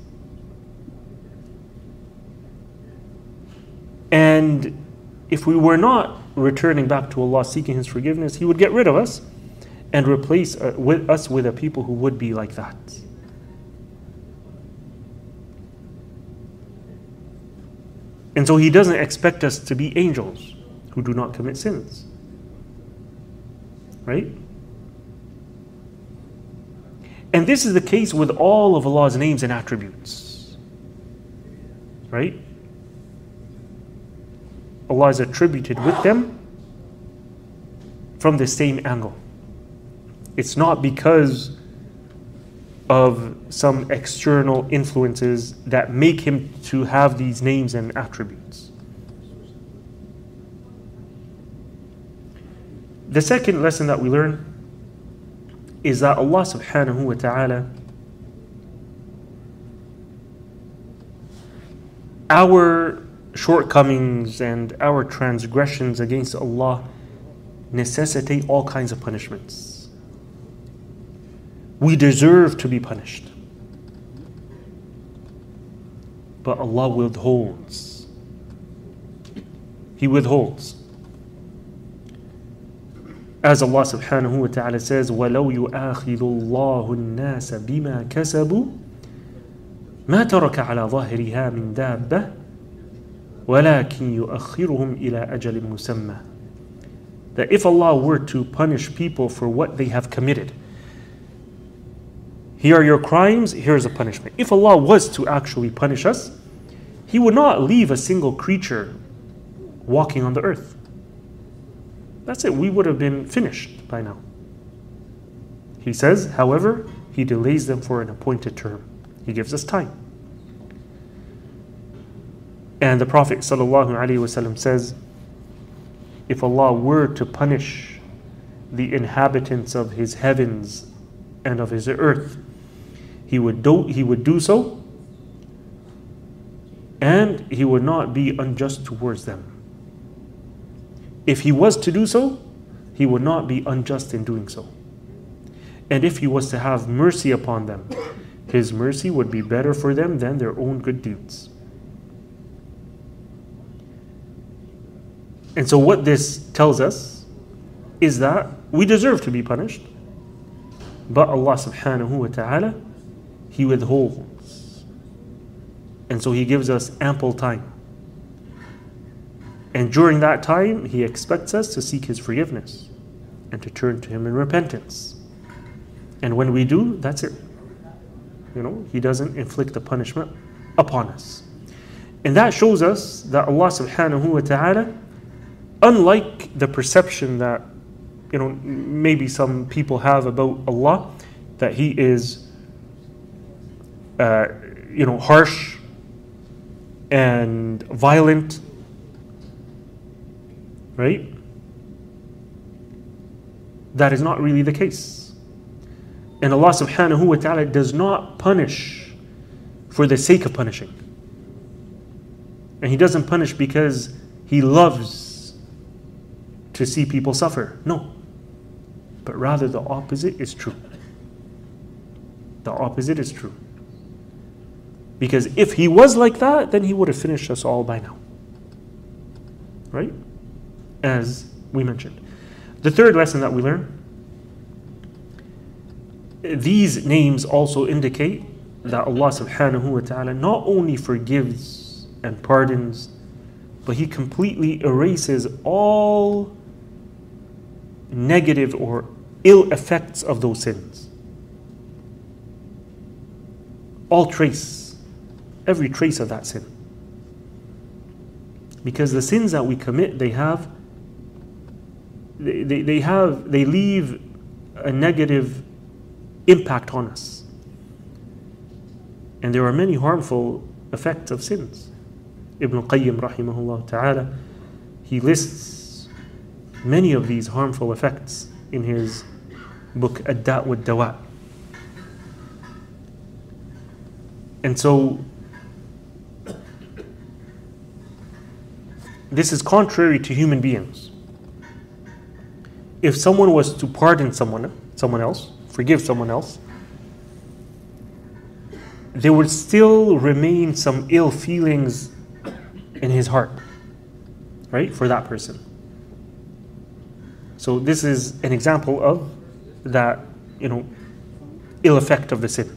And if we were not returning back to Allah, seeking His forgiveness, He would get rid of us and replace uh, with us with a people who would be like that. And so He doesn't expect us to be angels who do not commit sins. Right? And this is the case with all of Allah's names and attributes. Right? Allah is attributed with them from the same angle. It's not because of some external influences that make Him to have these names and attributes. The second lesson that we learn is that Allah subhanahu wa ta'ala, our shortcomings and our transgressions against Allah necessitate all kinds of punishments. We deserve to be punished. But Allah withholds. He withholds. As Allah subhanahu wa ta'ala says, وَلَوْ يُؤَاخِذُ اللَّهُ النَّاسَ بِمَا كَسَبُوا مَا تَرَكَ عَلَى ظَهْرِهَا مِنْ دَابَّةٍ وَلَكِنْ يُؤَخِّرُهُمْ إِلَىٰ أَجَلٍ مُسَمَّى. That if Allah were to punish people for what they have committed, here are your crimes, here's a punishment. If Allah was to actually punish us, He would not leave a single creature walking on the earth. That's it, we would have been finished by now. He says, however, He delays them for an appointed term. He gives us time. And the Prophet ﷺ says, if Allah were to punish the inhabitants of His heavens and of His earth, He would do, he would do so, and He would not be unjust towards them. If He was to do so, He would not be unjust in doing so. And if He was to have mercy upon them, His mercy would be better for them than their own good deeds. And so what this tells us is that we deserve to be punished, but Allah subhanahu wa ta'ala, He withholds. And so He gives us ample time. And during that time, He expects us to seek His forgiveness and to turn to Him in repentance. And when we do, that's it. You know, He doesn't inflict the punishment upon us. And that shows us that Allah subhanahu wa ta'ala, unlike the perception that, you know, maybe some people have about Allah, that He is, uh, you know, harsh and violent, right? That is not really the case. And Allah subhanahu wa ta'ala does not punish for the sake of punishing. And He doesn't punish because He loves to see people suffer. No. But rather the opposite is true. The opposite is true. Because if He was like that, then He would have finished us all by now. Right? As we mentioned. The third lesson that we learn, these names also indicate that Allah subhanahu wa ta'ala not only forgives and pardons, but He completely erases all negative or ill effects of those sins. All trace, every trace of that sin. Because the sins that we commit, they have, they, they, they have, they leave a negative impact on us. And there are many harmful effects of sins. Ibn Qayyim rahimahullah ta'ala, he lists many of these harmful effects in his book Ad-Da' wad-Dawa'. And so this is contrary to human beings. If someone was to pardon someone, someone else, forgive someone else, there would still remain some ill feelings in his heart, right, for that person. So this is an example of that, you know, ill effect of the sin.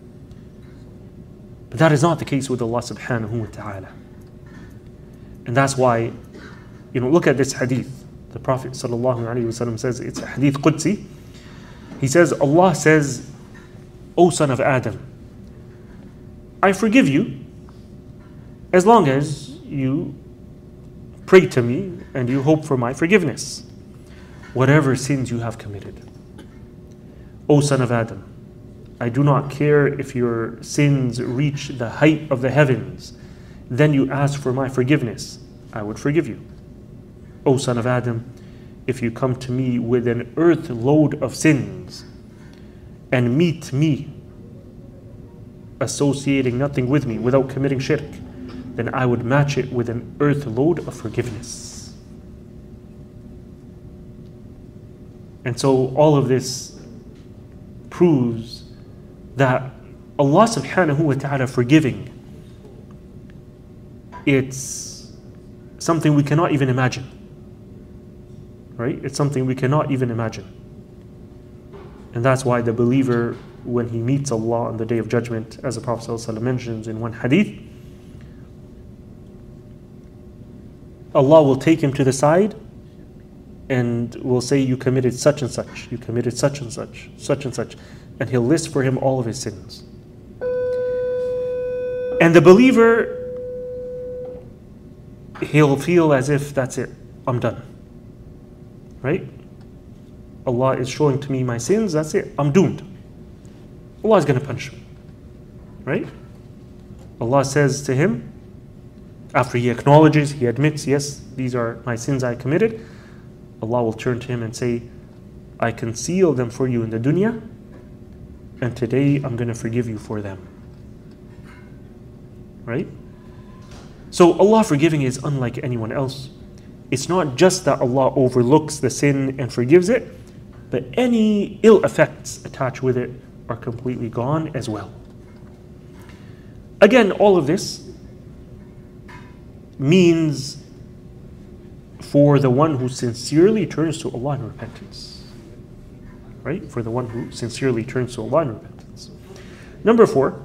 But that is not the case with Allah subhanahu wa ta'ala. And that's why, you know, look at this hadith. The Prophet sallallahu alaihi wasallam says, it's a hadith Qudsi. He says, Allah says, O son of Adam, I forgive you as long as you pray to me and you hope for my forgiveness, whatever sins you have committed. O son of Adam, I do not care if your sins reach the height of the heavens, then you ask for my forgiveness, I would forgive you. O son of Adam, if you come to me with an earth load of sins and meet me associating nothing with me without committing shirk, then I would match it with an earth load of forgiveness. And so all of this proves that Allah subhanahu wa ta'ala forgiving, it's something we cannot even imagine. Right? It's something we cannot even imagine. And that's why the believer, when he meets Allah on the Day of Judgment, as the Prophet ﷺ mentions in one hadith, Allah will take him to the side and will say, you committed such and such, you committed such and such, such and such. And He'll list for him all of his sins. And the believer, he'll feel as if that's it, I'm done. Right? Allah is showing to me my sins, that's it, I'm doomed. Allah is going to punish me. Right? Allah says to him, after he acknowledges, he admits, yes, these are my sins I committed, Allah will turn to him and say, I concealed them for you in the dunya, and today I'm going to forgive you for them. Right? So Allah forgiving is unlike anyone else. it's not just that Allah overlooks the sin and forgives it, but any ill effects attached with it are completely gone as well. Again, all of this means for the one who sincerely turns to Allah in repentance. Right? For the one who sincerely turns to Allah in repentance. Number four,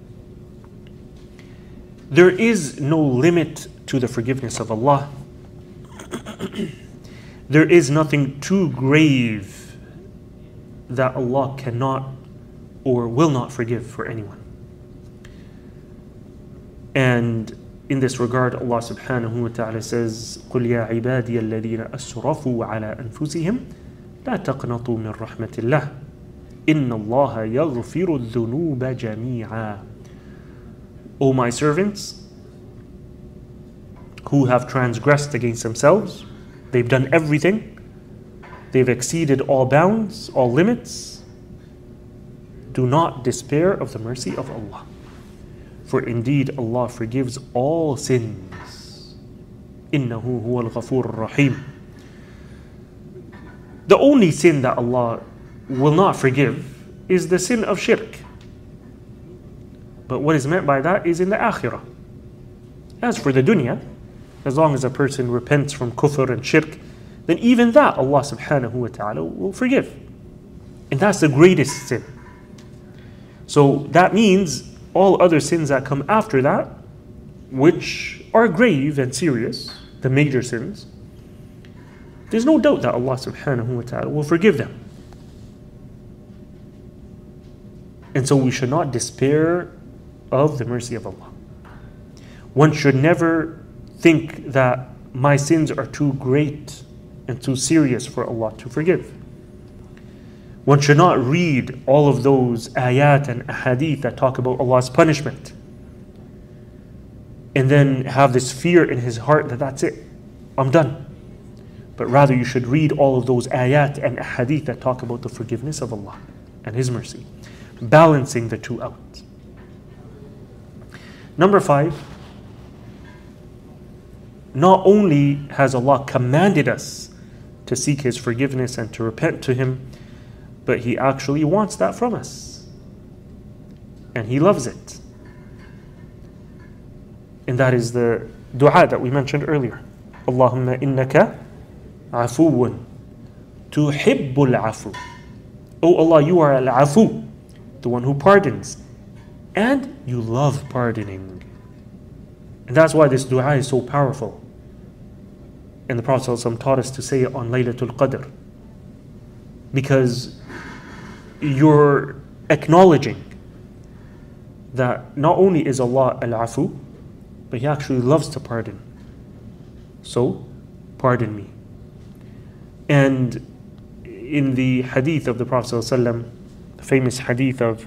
there is no limit to the forgiveness of Allah. There is nothing too grave that Allah cannot or will not forgive for anyone. And in this regard, Allah subhanahu wa ta'ala says, قُلْ يَا عِبَادِيَ الَّذِينَ أَسْرَفُوا عَلَىٰ أَنفُسِهِمْ لَا تَقْنَطُوا مِنْ رَحْمَةِ اللَّهِ إِنَّ اللَّهَ يَغْفِرُ الذُّنُوبَ جَمِيعًا. O my servants, who have transgressed against themselves, they've done everything, they've exceeded all bounds, all limits, do not despair of the mercy of Allah. For indeed Allah forgives all sins. إِنَّهُ هُوَ الْغَفُورُ الرَّحِيمُ. The only sin that Allah will not forgive is the sin of shirk. But what is meant by that is in the akhirah. As for the dunya, as long as a person repents from kufr and shirk, then even that Allah subhanahu wa ta'ala will forgive. And that's the greatest sin. So that means all other sins that come after that, which are grave and serious, the major sins, there's no doubt that Allah subhanahu wa ta'ala will forgive them. And so we should not despair of the mercy of Allah. One should never think that my sins are too great and too serious for Allah to forgive. One should not read all of those ayat and ahadith that talk about Allah's punishment and then have this fear in his heart that that's it, I'm done. But rather you should read all of those ayat and ahadith that talk about the forgiveness of Allah and His mercy, balancing the two out. Number five, not only has Allah commanded us to seek His forgiveness and to repent to Him, but He actually wants that from us. And He loves it. And that is the dua that we mentioned earlier. Allahumma innaka afuun tuhibbul afu. Oh Allah, you are al-afu, the one who pardons, and you love pardoning. And that's why this dua is so powerful. And the Prophet ﷺ taught us to say it on Laylatul Qadr, because you're acknowledging that not only is Allah al-afu, but He actually loves to pardon. So, pardon me. And in the hadith of the Prophet ﷺ, the famous hadith of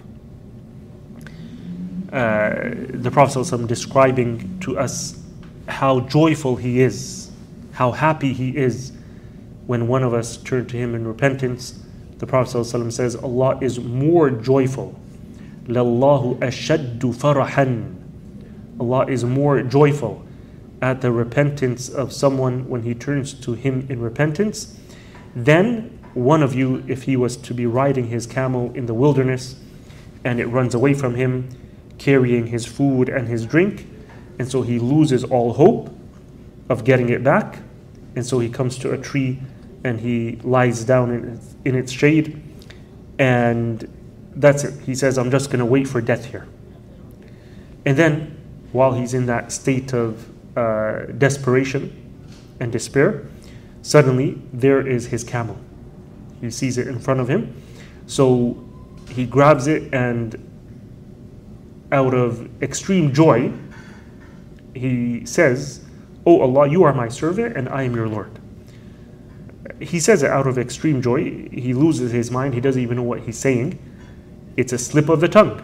uh, the Prophet ﷺ describing to us how joyful he is, how happy he is when one of us turn to Him in repentance, the Prophet ﷺ says, Allah is more joyful. لَاللَّهُ أَشَدُّ فَرَحًا. Allah is more joyful at the repentance of someone when he turns to Him in repentance than one of you if he was to be riding his camel in the wilderness and it runs away from him, carrying his food and his drink, and so he loses all hope of getting it back, and so he comes to a tree and he lies down in its, in its shade, and that's it. He says, I'm just going to wait for death here. And then while he's in that state of uh, desperation and despair, suddenly there is his camel. He sees it in front of him, so he grabs it, and out of extreme joy he says, Oh Allah, you are my servant and I am your Lord. He says it out of extreme joy. He loses his mind. He doesn't even know what he's saying. It's a slip of the tongue.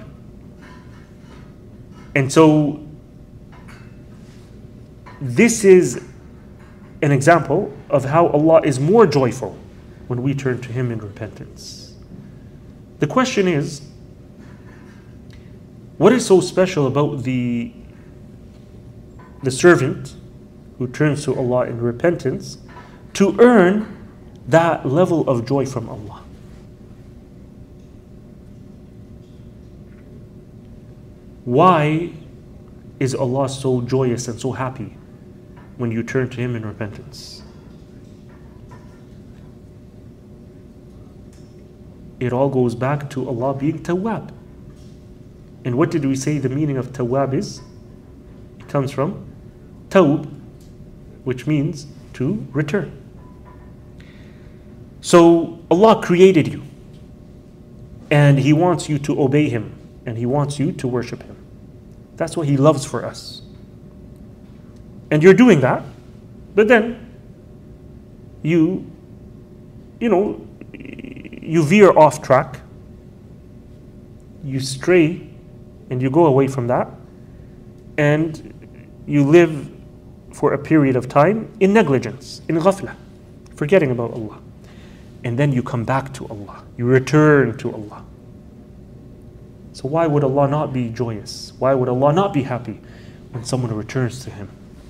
And so this is an example of how Allah is more joyful when we turn to Him in repentance. The question is, what is so special about the, the servant who turns to Allah in repentance to earn that level of joy from Allah. Why is Allah so joyous and so happy when you turn to Him in repentance? It all goes back to Allah being Tawwab. And what did we say the meaning of Tawwab is? It comes from Tawb, which means to return. So Allah created you, and He wants you to obey Him, and He wants you to worship Him. That's what He loves for us. And you're doing that, but then you, you know, you veer off track, you stray, and you go away from that, and you live for a period of time in negligence, in ghafla, forgetting about Allah. And then you come back to Allah, you return to Allah. So why would Allah not be joyous? Why would Allah not be happy when someone returns to Him?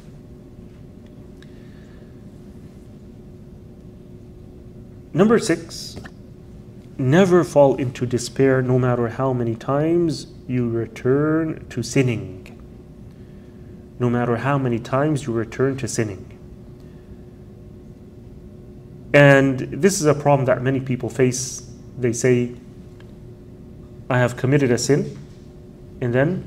Number six, never fall into despair no matter how many times you return to sinning. No matter how many times you return to sinning. And this is a problem that many people face. They say, I have committed a sin, and then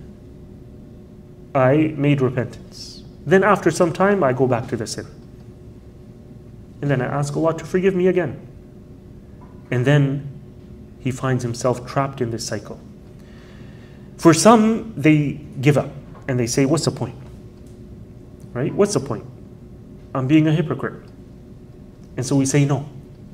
I made repentance. Then after some time, I go back to the sin. And then I ask Allah to forgive me again. And then he finds himself trapped in this cycle. For some, they give up and they say, what's the point? Right? What's the point? I'm being a hypocrite. And so we say no.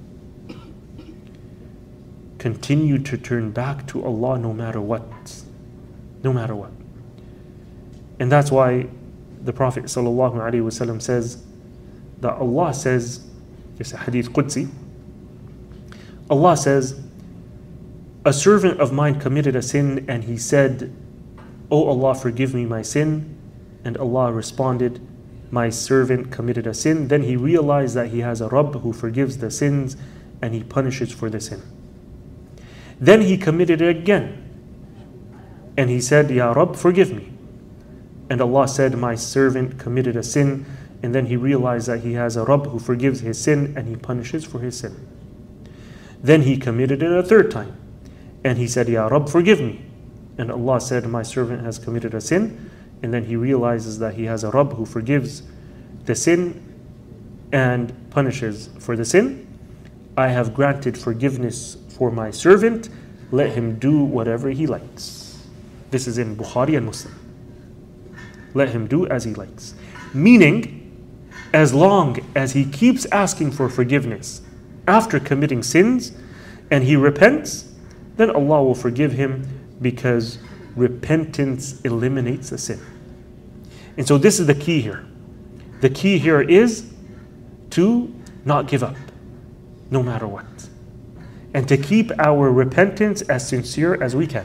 Continue to turn back to Allah no matter what. No matter what. And that's why the Prophet ﷺ says that Allah says, it's a hadith Qudsi, Allah says, a servant of mine committed a sin and he said, "Oh Allah, forgive me my sin." And Allah responded, my servant committed a sin. Then he realized that he has a Rabb who forgives the sins and he punishes for the sin. Then he committed it again. And he said, Ya Rabb, forgive me. And Allah said, my servant committed a sin. And then he realized that he has a Rabb who forgives his sin and he punishes for his sin. Then he committed it a third time. And he said, Ya Rabb, forgive me. And Allah said, my servant has committed a sin. And then he realizes that he has a Rabb who forgives the sin and punishes for the sin. I have granted forgiveness for my servant. Let him do whatever he likes. This is in Bukhari and Muslim. Let him do as he likes. Meaning, as long as he keeps asking for forgiveness after committing sins and he repents, then Allah will forgive him because repentance eliminates the sin. And so this is the key here. The key here is to not give up, no matter what. And to keep our repentance as sincere as we can.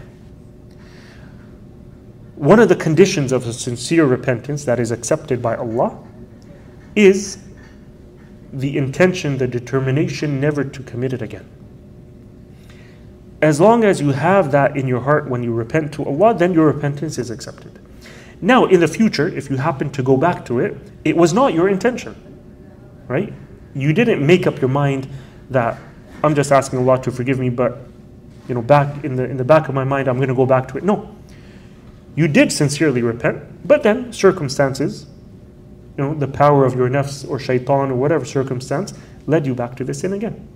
One of the conditions of a sincere repentance that is accepted by Allah is the intention, the determination never to commit it again. As long as you have that in your heart when you repent to Allah, then your repentance is accepted. Now, in the future, if you happen to go back to it, it was not your intention, right? You didn't make up your mind that I'm just asking Allah to forgive me, but you know, back in the in the back of my mind, I'm going to go back to it. No, you did sincerely repent, but then circumstances, you know, the power of your nafs or shaitan or whatever circumstance led you back to the sin again.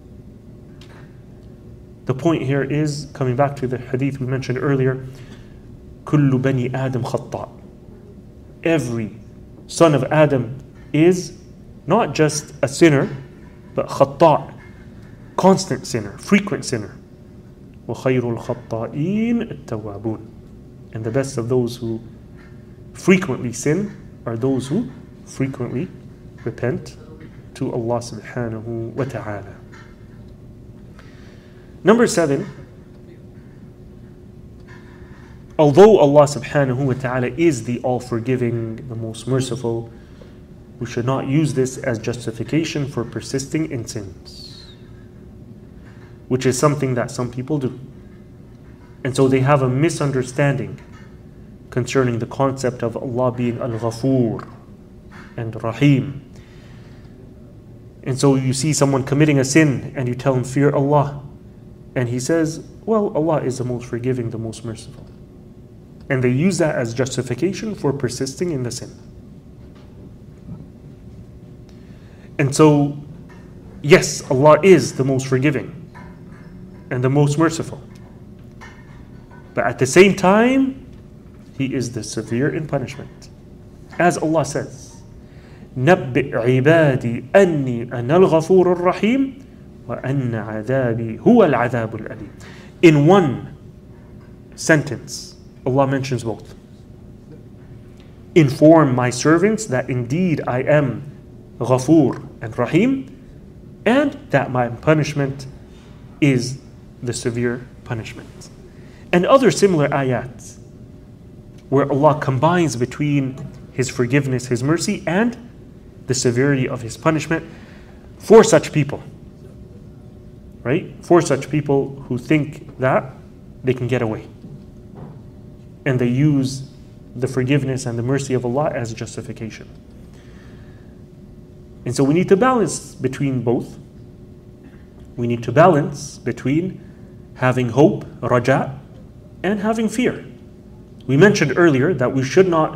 The point here is, coming back to the hadith we mentioned earlier, كُلُّ بَنِي آدَمْ خَطَّاء. Every son of Adam is not just a sinner, but خطاء, constant sinner, frequent sinner. وَخَيْرُ الْخَطَّائِينَ التَّوَّابُونَ. And the best of those who frequently sin are those who frequently repent to Allah subhanahu wa ta'ala. Number seven, although Allah subhanahu wa ta'ala is the all-forgiving, the most merciful, We should not use this as justification for persisting in sins, which is something that some people do. And so they have a misunderstanding concerning the concept of Allah being Al-Ghafur and Rahim. And so you see someone committing a sin and you tell him, fear Allah. And he says, well, Allah is the most forgiving, the most merciful. And they use that as justification for persisting in the sin. And so, yes, Allah is the most forgiving and the most merciful. But at the same time, He is the severe in punishment. As Allah says, نَبِّئْ عِبَادِي أَنِّي أَنَا الْغَفُورُ الرَّحِيمُ وَأَنَّ عَذَابِي هُوَ الْعَذَابُ الْأَلِيمُ. In one sentence, Allah mentions both. Inform my servants that indeed I am Ghafur and Rahim, and that my punishment is the severe punishment. And other similar ayat where Allah combines between His forgiveness, His mercy, and the severity of His punishment for such people. Right? For such people who think that they can get away. And they use the forgiveness and the mercy of Allah as justification. And so we need to balance between both. We need to balance between having hope, raja, and having fear. We mentioned earlier that we should not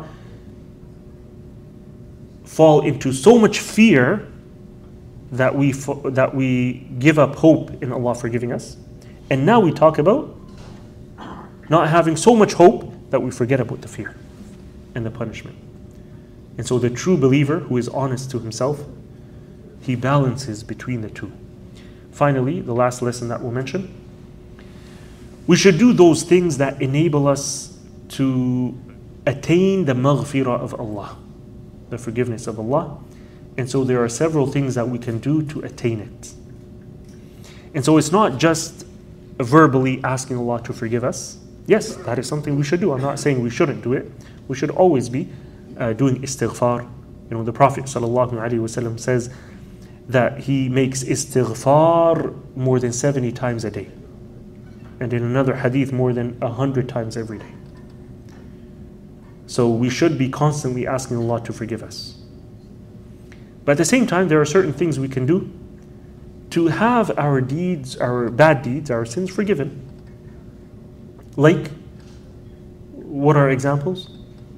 fall into so much fear that we that we give up hope in Allah forgiving us. And now we talk about not having so much hope that we forget about the fear and the punishment. And so the true believer who is honest to himself, he balances between the two. Finally, the last lesson that we'll mention, we should do those things that enable us to attain the maghfirah of Allah, the forgiveness of Allah. And so there are several things that we can do to attain it. And so it's not just verbally asking Allah to forgive us. Yes, that is something we should do. I'm not saying we shouldn't do it. We should always be uh, doing istighfar. You know, the Prophet ﷺ says that he makes istighfar more than seventy times a day. And in another hadith, more than one hundred times every day. So we should be constantly asking Allah to forgive us. But at the same time, there are certain things we can do to have our deeds, our bad deeds, our sins forgiven. Like, what are examples?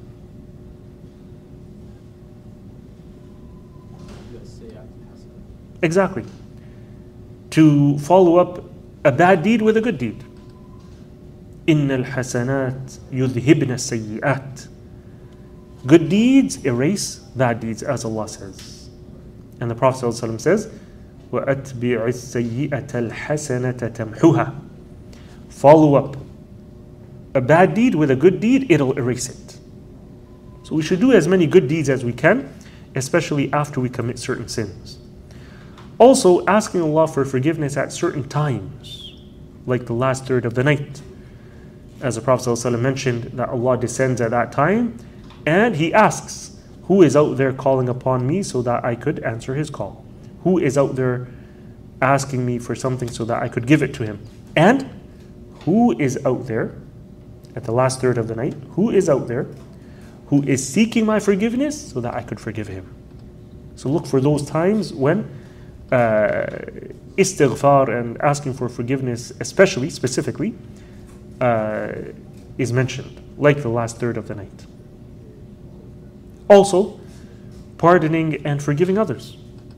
Exactly. To follow up a bad deed with a good deed. إِنَّ الْحَسَنَاتِ يُذْهِبْنَ السَّيِّئَاتِ. Good deeds erase bad deeds, as Allah says. And the Prophet ﷺ says, وَأَتْبِعِ السَّيِّئَةَ الْحَسَنَةَ تَمْحُهَا. Follow up a bad deed with a good deed, it'll erase it. So we should do as many good deeds as we can, especially after we commit certain sins. Also, asking Allah for forgiveness at certain times, like the last third of the night. As the Prophet ﷺ mentioned, that Allah descends at that time, and He asks, who is out there calling upon me so that I could answer his call? Who is out there asking me for something so that I could give it to him? And who is out there at the last third of the night? Who is out there who is seeking my forgiveness so that I could forgive him? So look for those times when uh, istighfar and asking for forgiveness, especially, specifically, uh, is mentioned, like the last third of the night. Also, pardoning and forgiving others.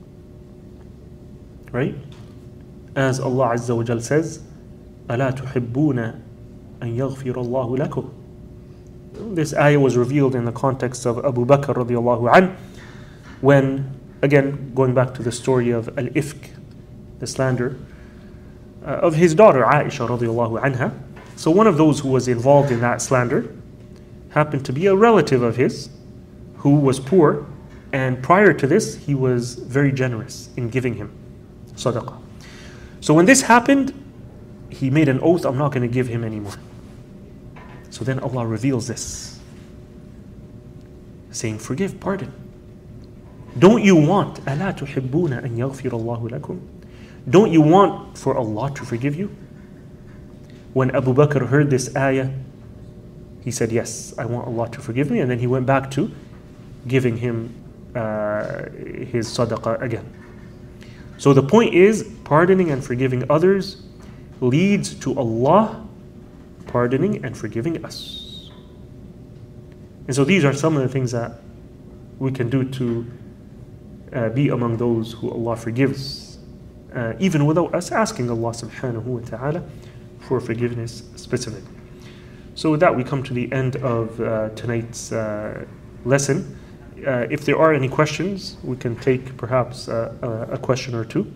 Right? As Allah Azza wa Jal says, أَلَا تُحِبُّونَ أَن يَغْفِرَ اللَّهُ لَكُمْ. This ayah was revealed in the context of Abu Bakr radiallahu anh, when, again, going back to the story of Al-Ifk, the slander, uh, of his daughter Aisha radiallahu anha. So one of those who was involved in that slander happened to be a relative of his who was poor, and prior to this, he was very generous in giving him sadaqah. So when this happened, he made an oath, I'm not going to give him anymore. So then Allah reveals this, saying, forgive, pardon. Don't you want ألا تحبون أن يغفر الله لكم? Don't you want for Allah to forgive you? When Abu Bakr heard this ayah, he said, yes, I want Allah to forgive me. And then he went back to giving him uh, his sadaqah again. So the point is, pardoning and forgiving others leads to Allah pardoning and forgiving us. And so these are some of the things that we can do to uh, be among those who Allah forgives, uh, even without us asking Allah subhanahu wa ta'ala for forgiveness specifically. So with that, we come to the end of uh, tonight's uh, lesson. Uh, if there are any questions, we can take perhaps uh, a, a question or two.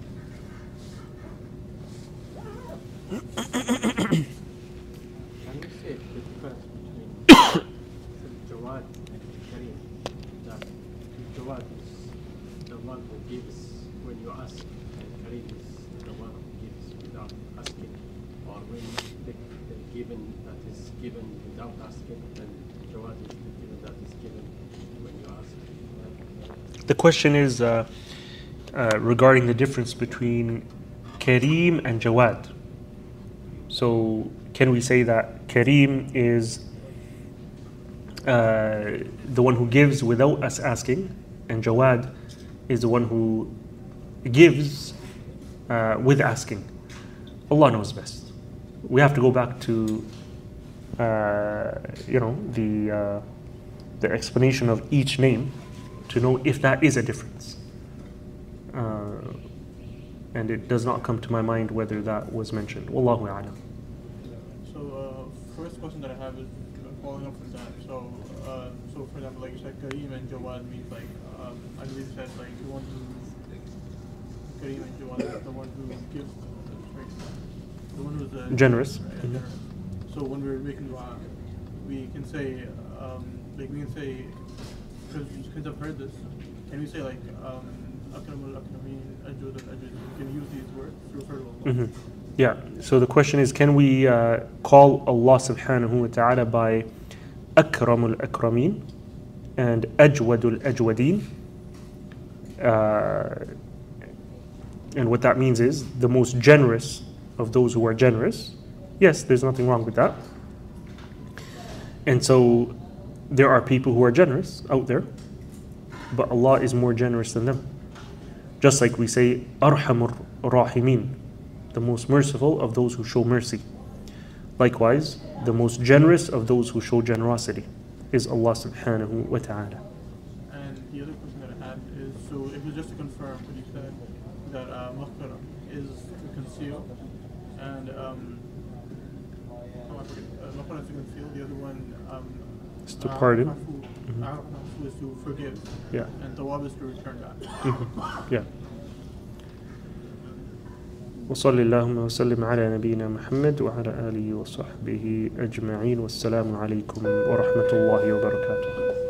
The question is uh, uh, regarding the difference between Kareem and Jawad. So, can we say that Kareem is uh, the one who gives without us asking, and Jawad is the one who gives uh, with asking? Allah knows best. We have to go back to uh, you know the uh, the explanation of each name to know if that is a difference. Uh, and it does not come to my mind whether that was mentioned. Wallahu a'lam. So, uh, first question that I have is following up from that. So, uh, so for example, like you said, Kareem and Jawad means like, um, I believe you said like the one who, Kareem and Jawad is the one who gives, the one who's uh, generous. Right, Mm-hmm. generous. So when we're making dua, we can say, um, like we can say, because I've heard this, can we say like, um, Akramul Akrameen, Ajwad al Ajwad, we can use these words to refer to Allah? Mm-hmm. Yeah, so the question is, can we uh, call Allah subhanahu wa ta'ala by Akramul Akrameen and Ajwadul Ajwadeen? Uh, and what that means is the most generous of those who are generous. Yes, there's nothing wrong with that. And so there are people who are generous out there, but Allah is more generous than them. Just like we say, Arhamur Rahimin, the most merciful of those who show mercy. Likewise, the most generous of those who show generosity is Allah subhanahu wa ta'ala. And the other question that I had is, so it was just to confirm what you said, that uh, maghfirah is to conceal, and um, oh, I forget, uh, maghfirah is to conceal, the other one um, It's to pardon. mm-hmm. Afu is to forgive, Yeah. and tawab is to return back. Mm-hmm. Yeah. وصلى اللهم وسلم على نبينا محمد وعلى آله وصحبه أجمعين والسلام عليكم ورحمة الله وبركاته.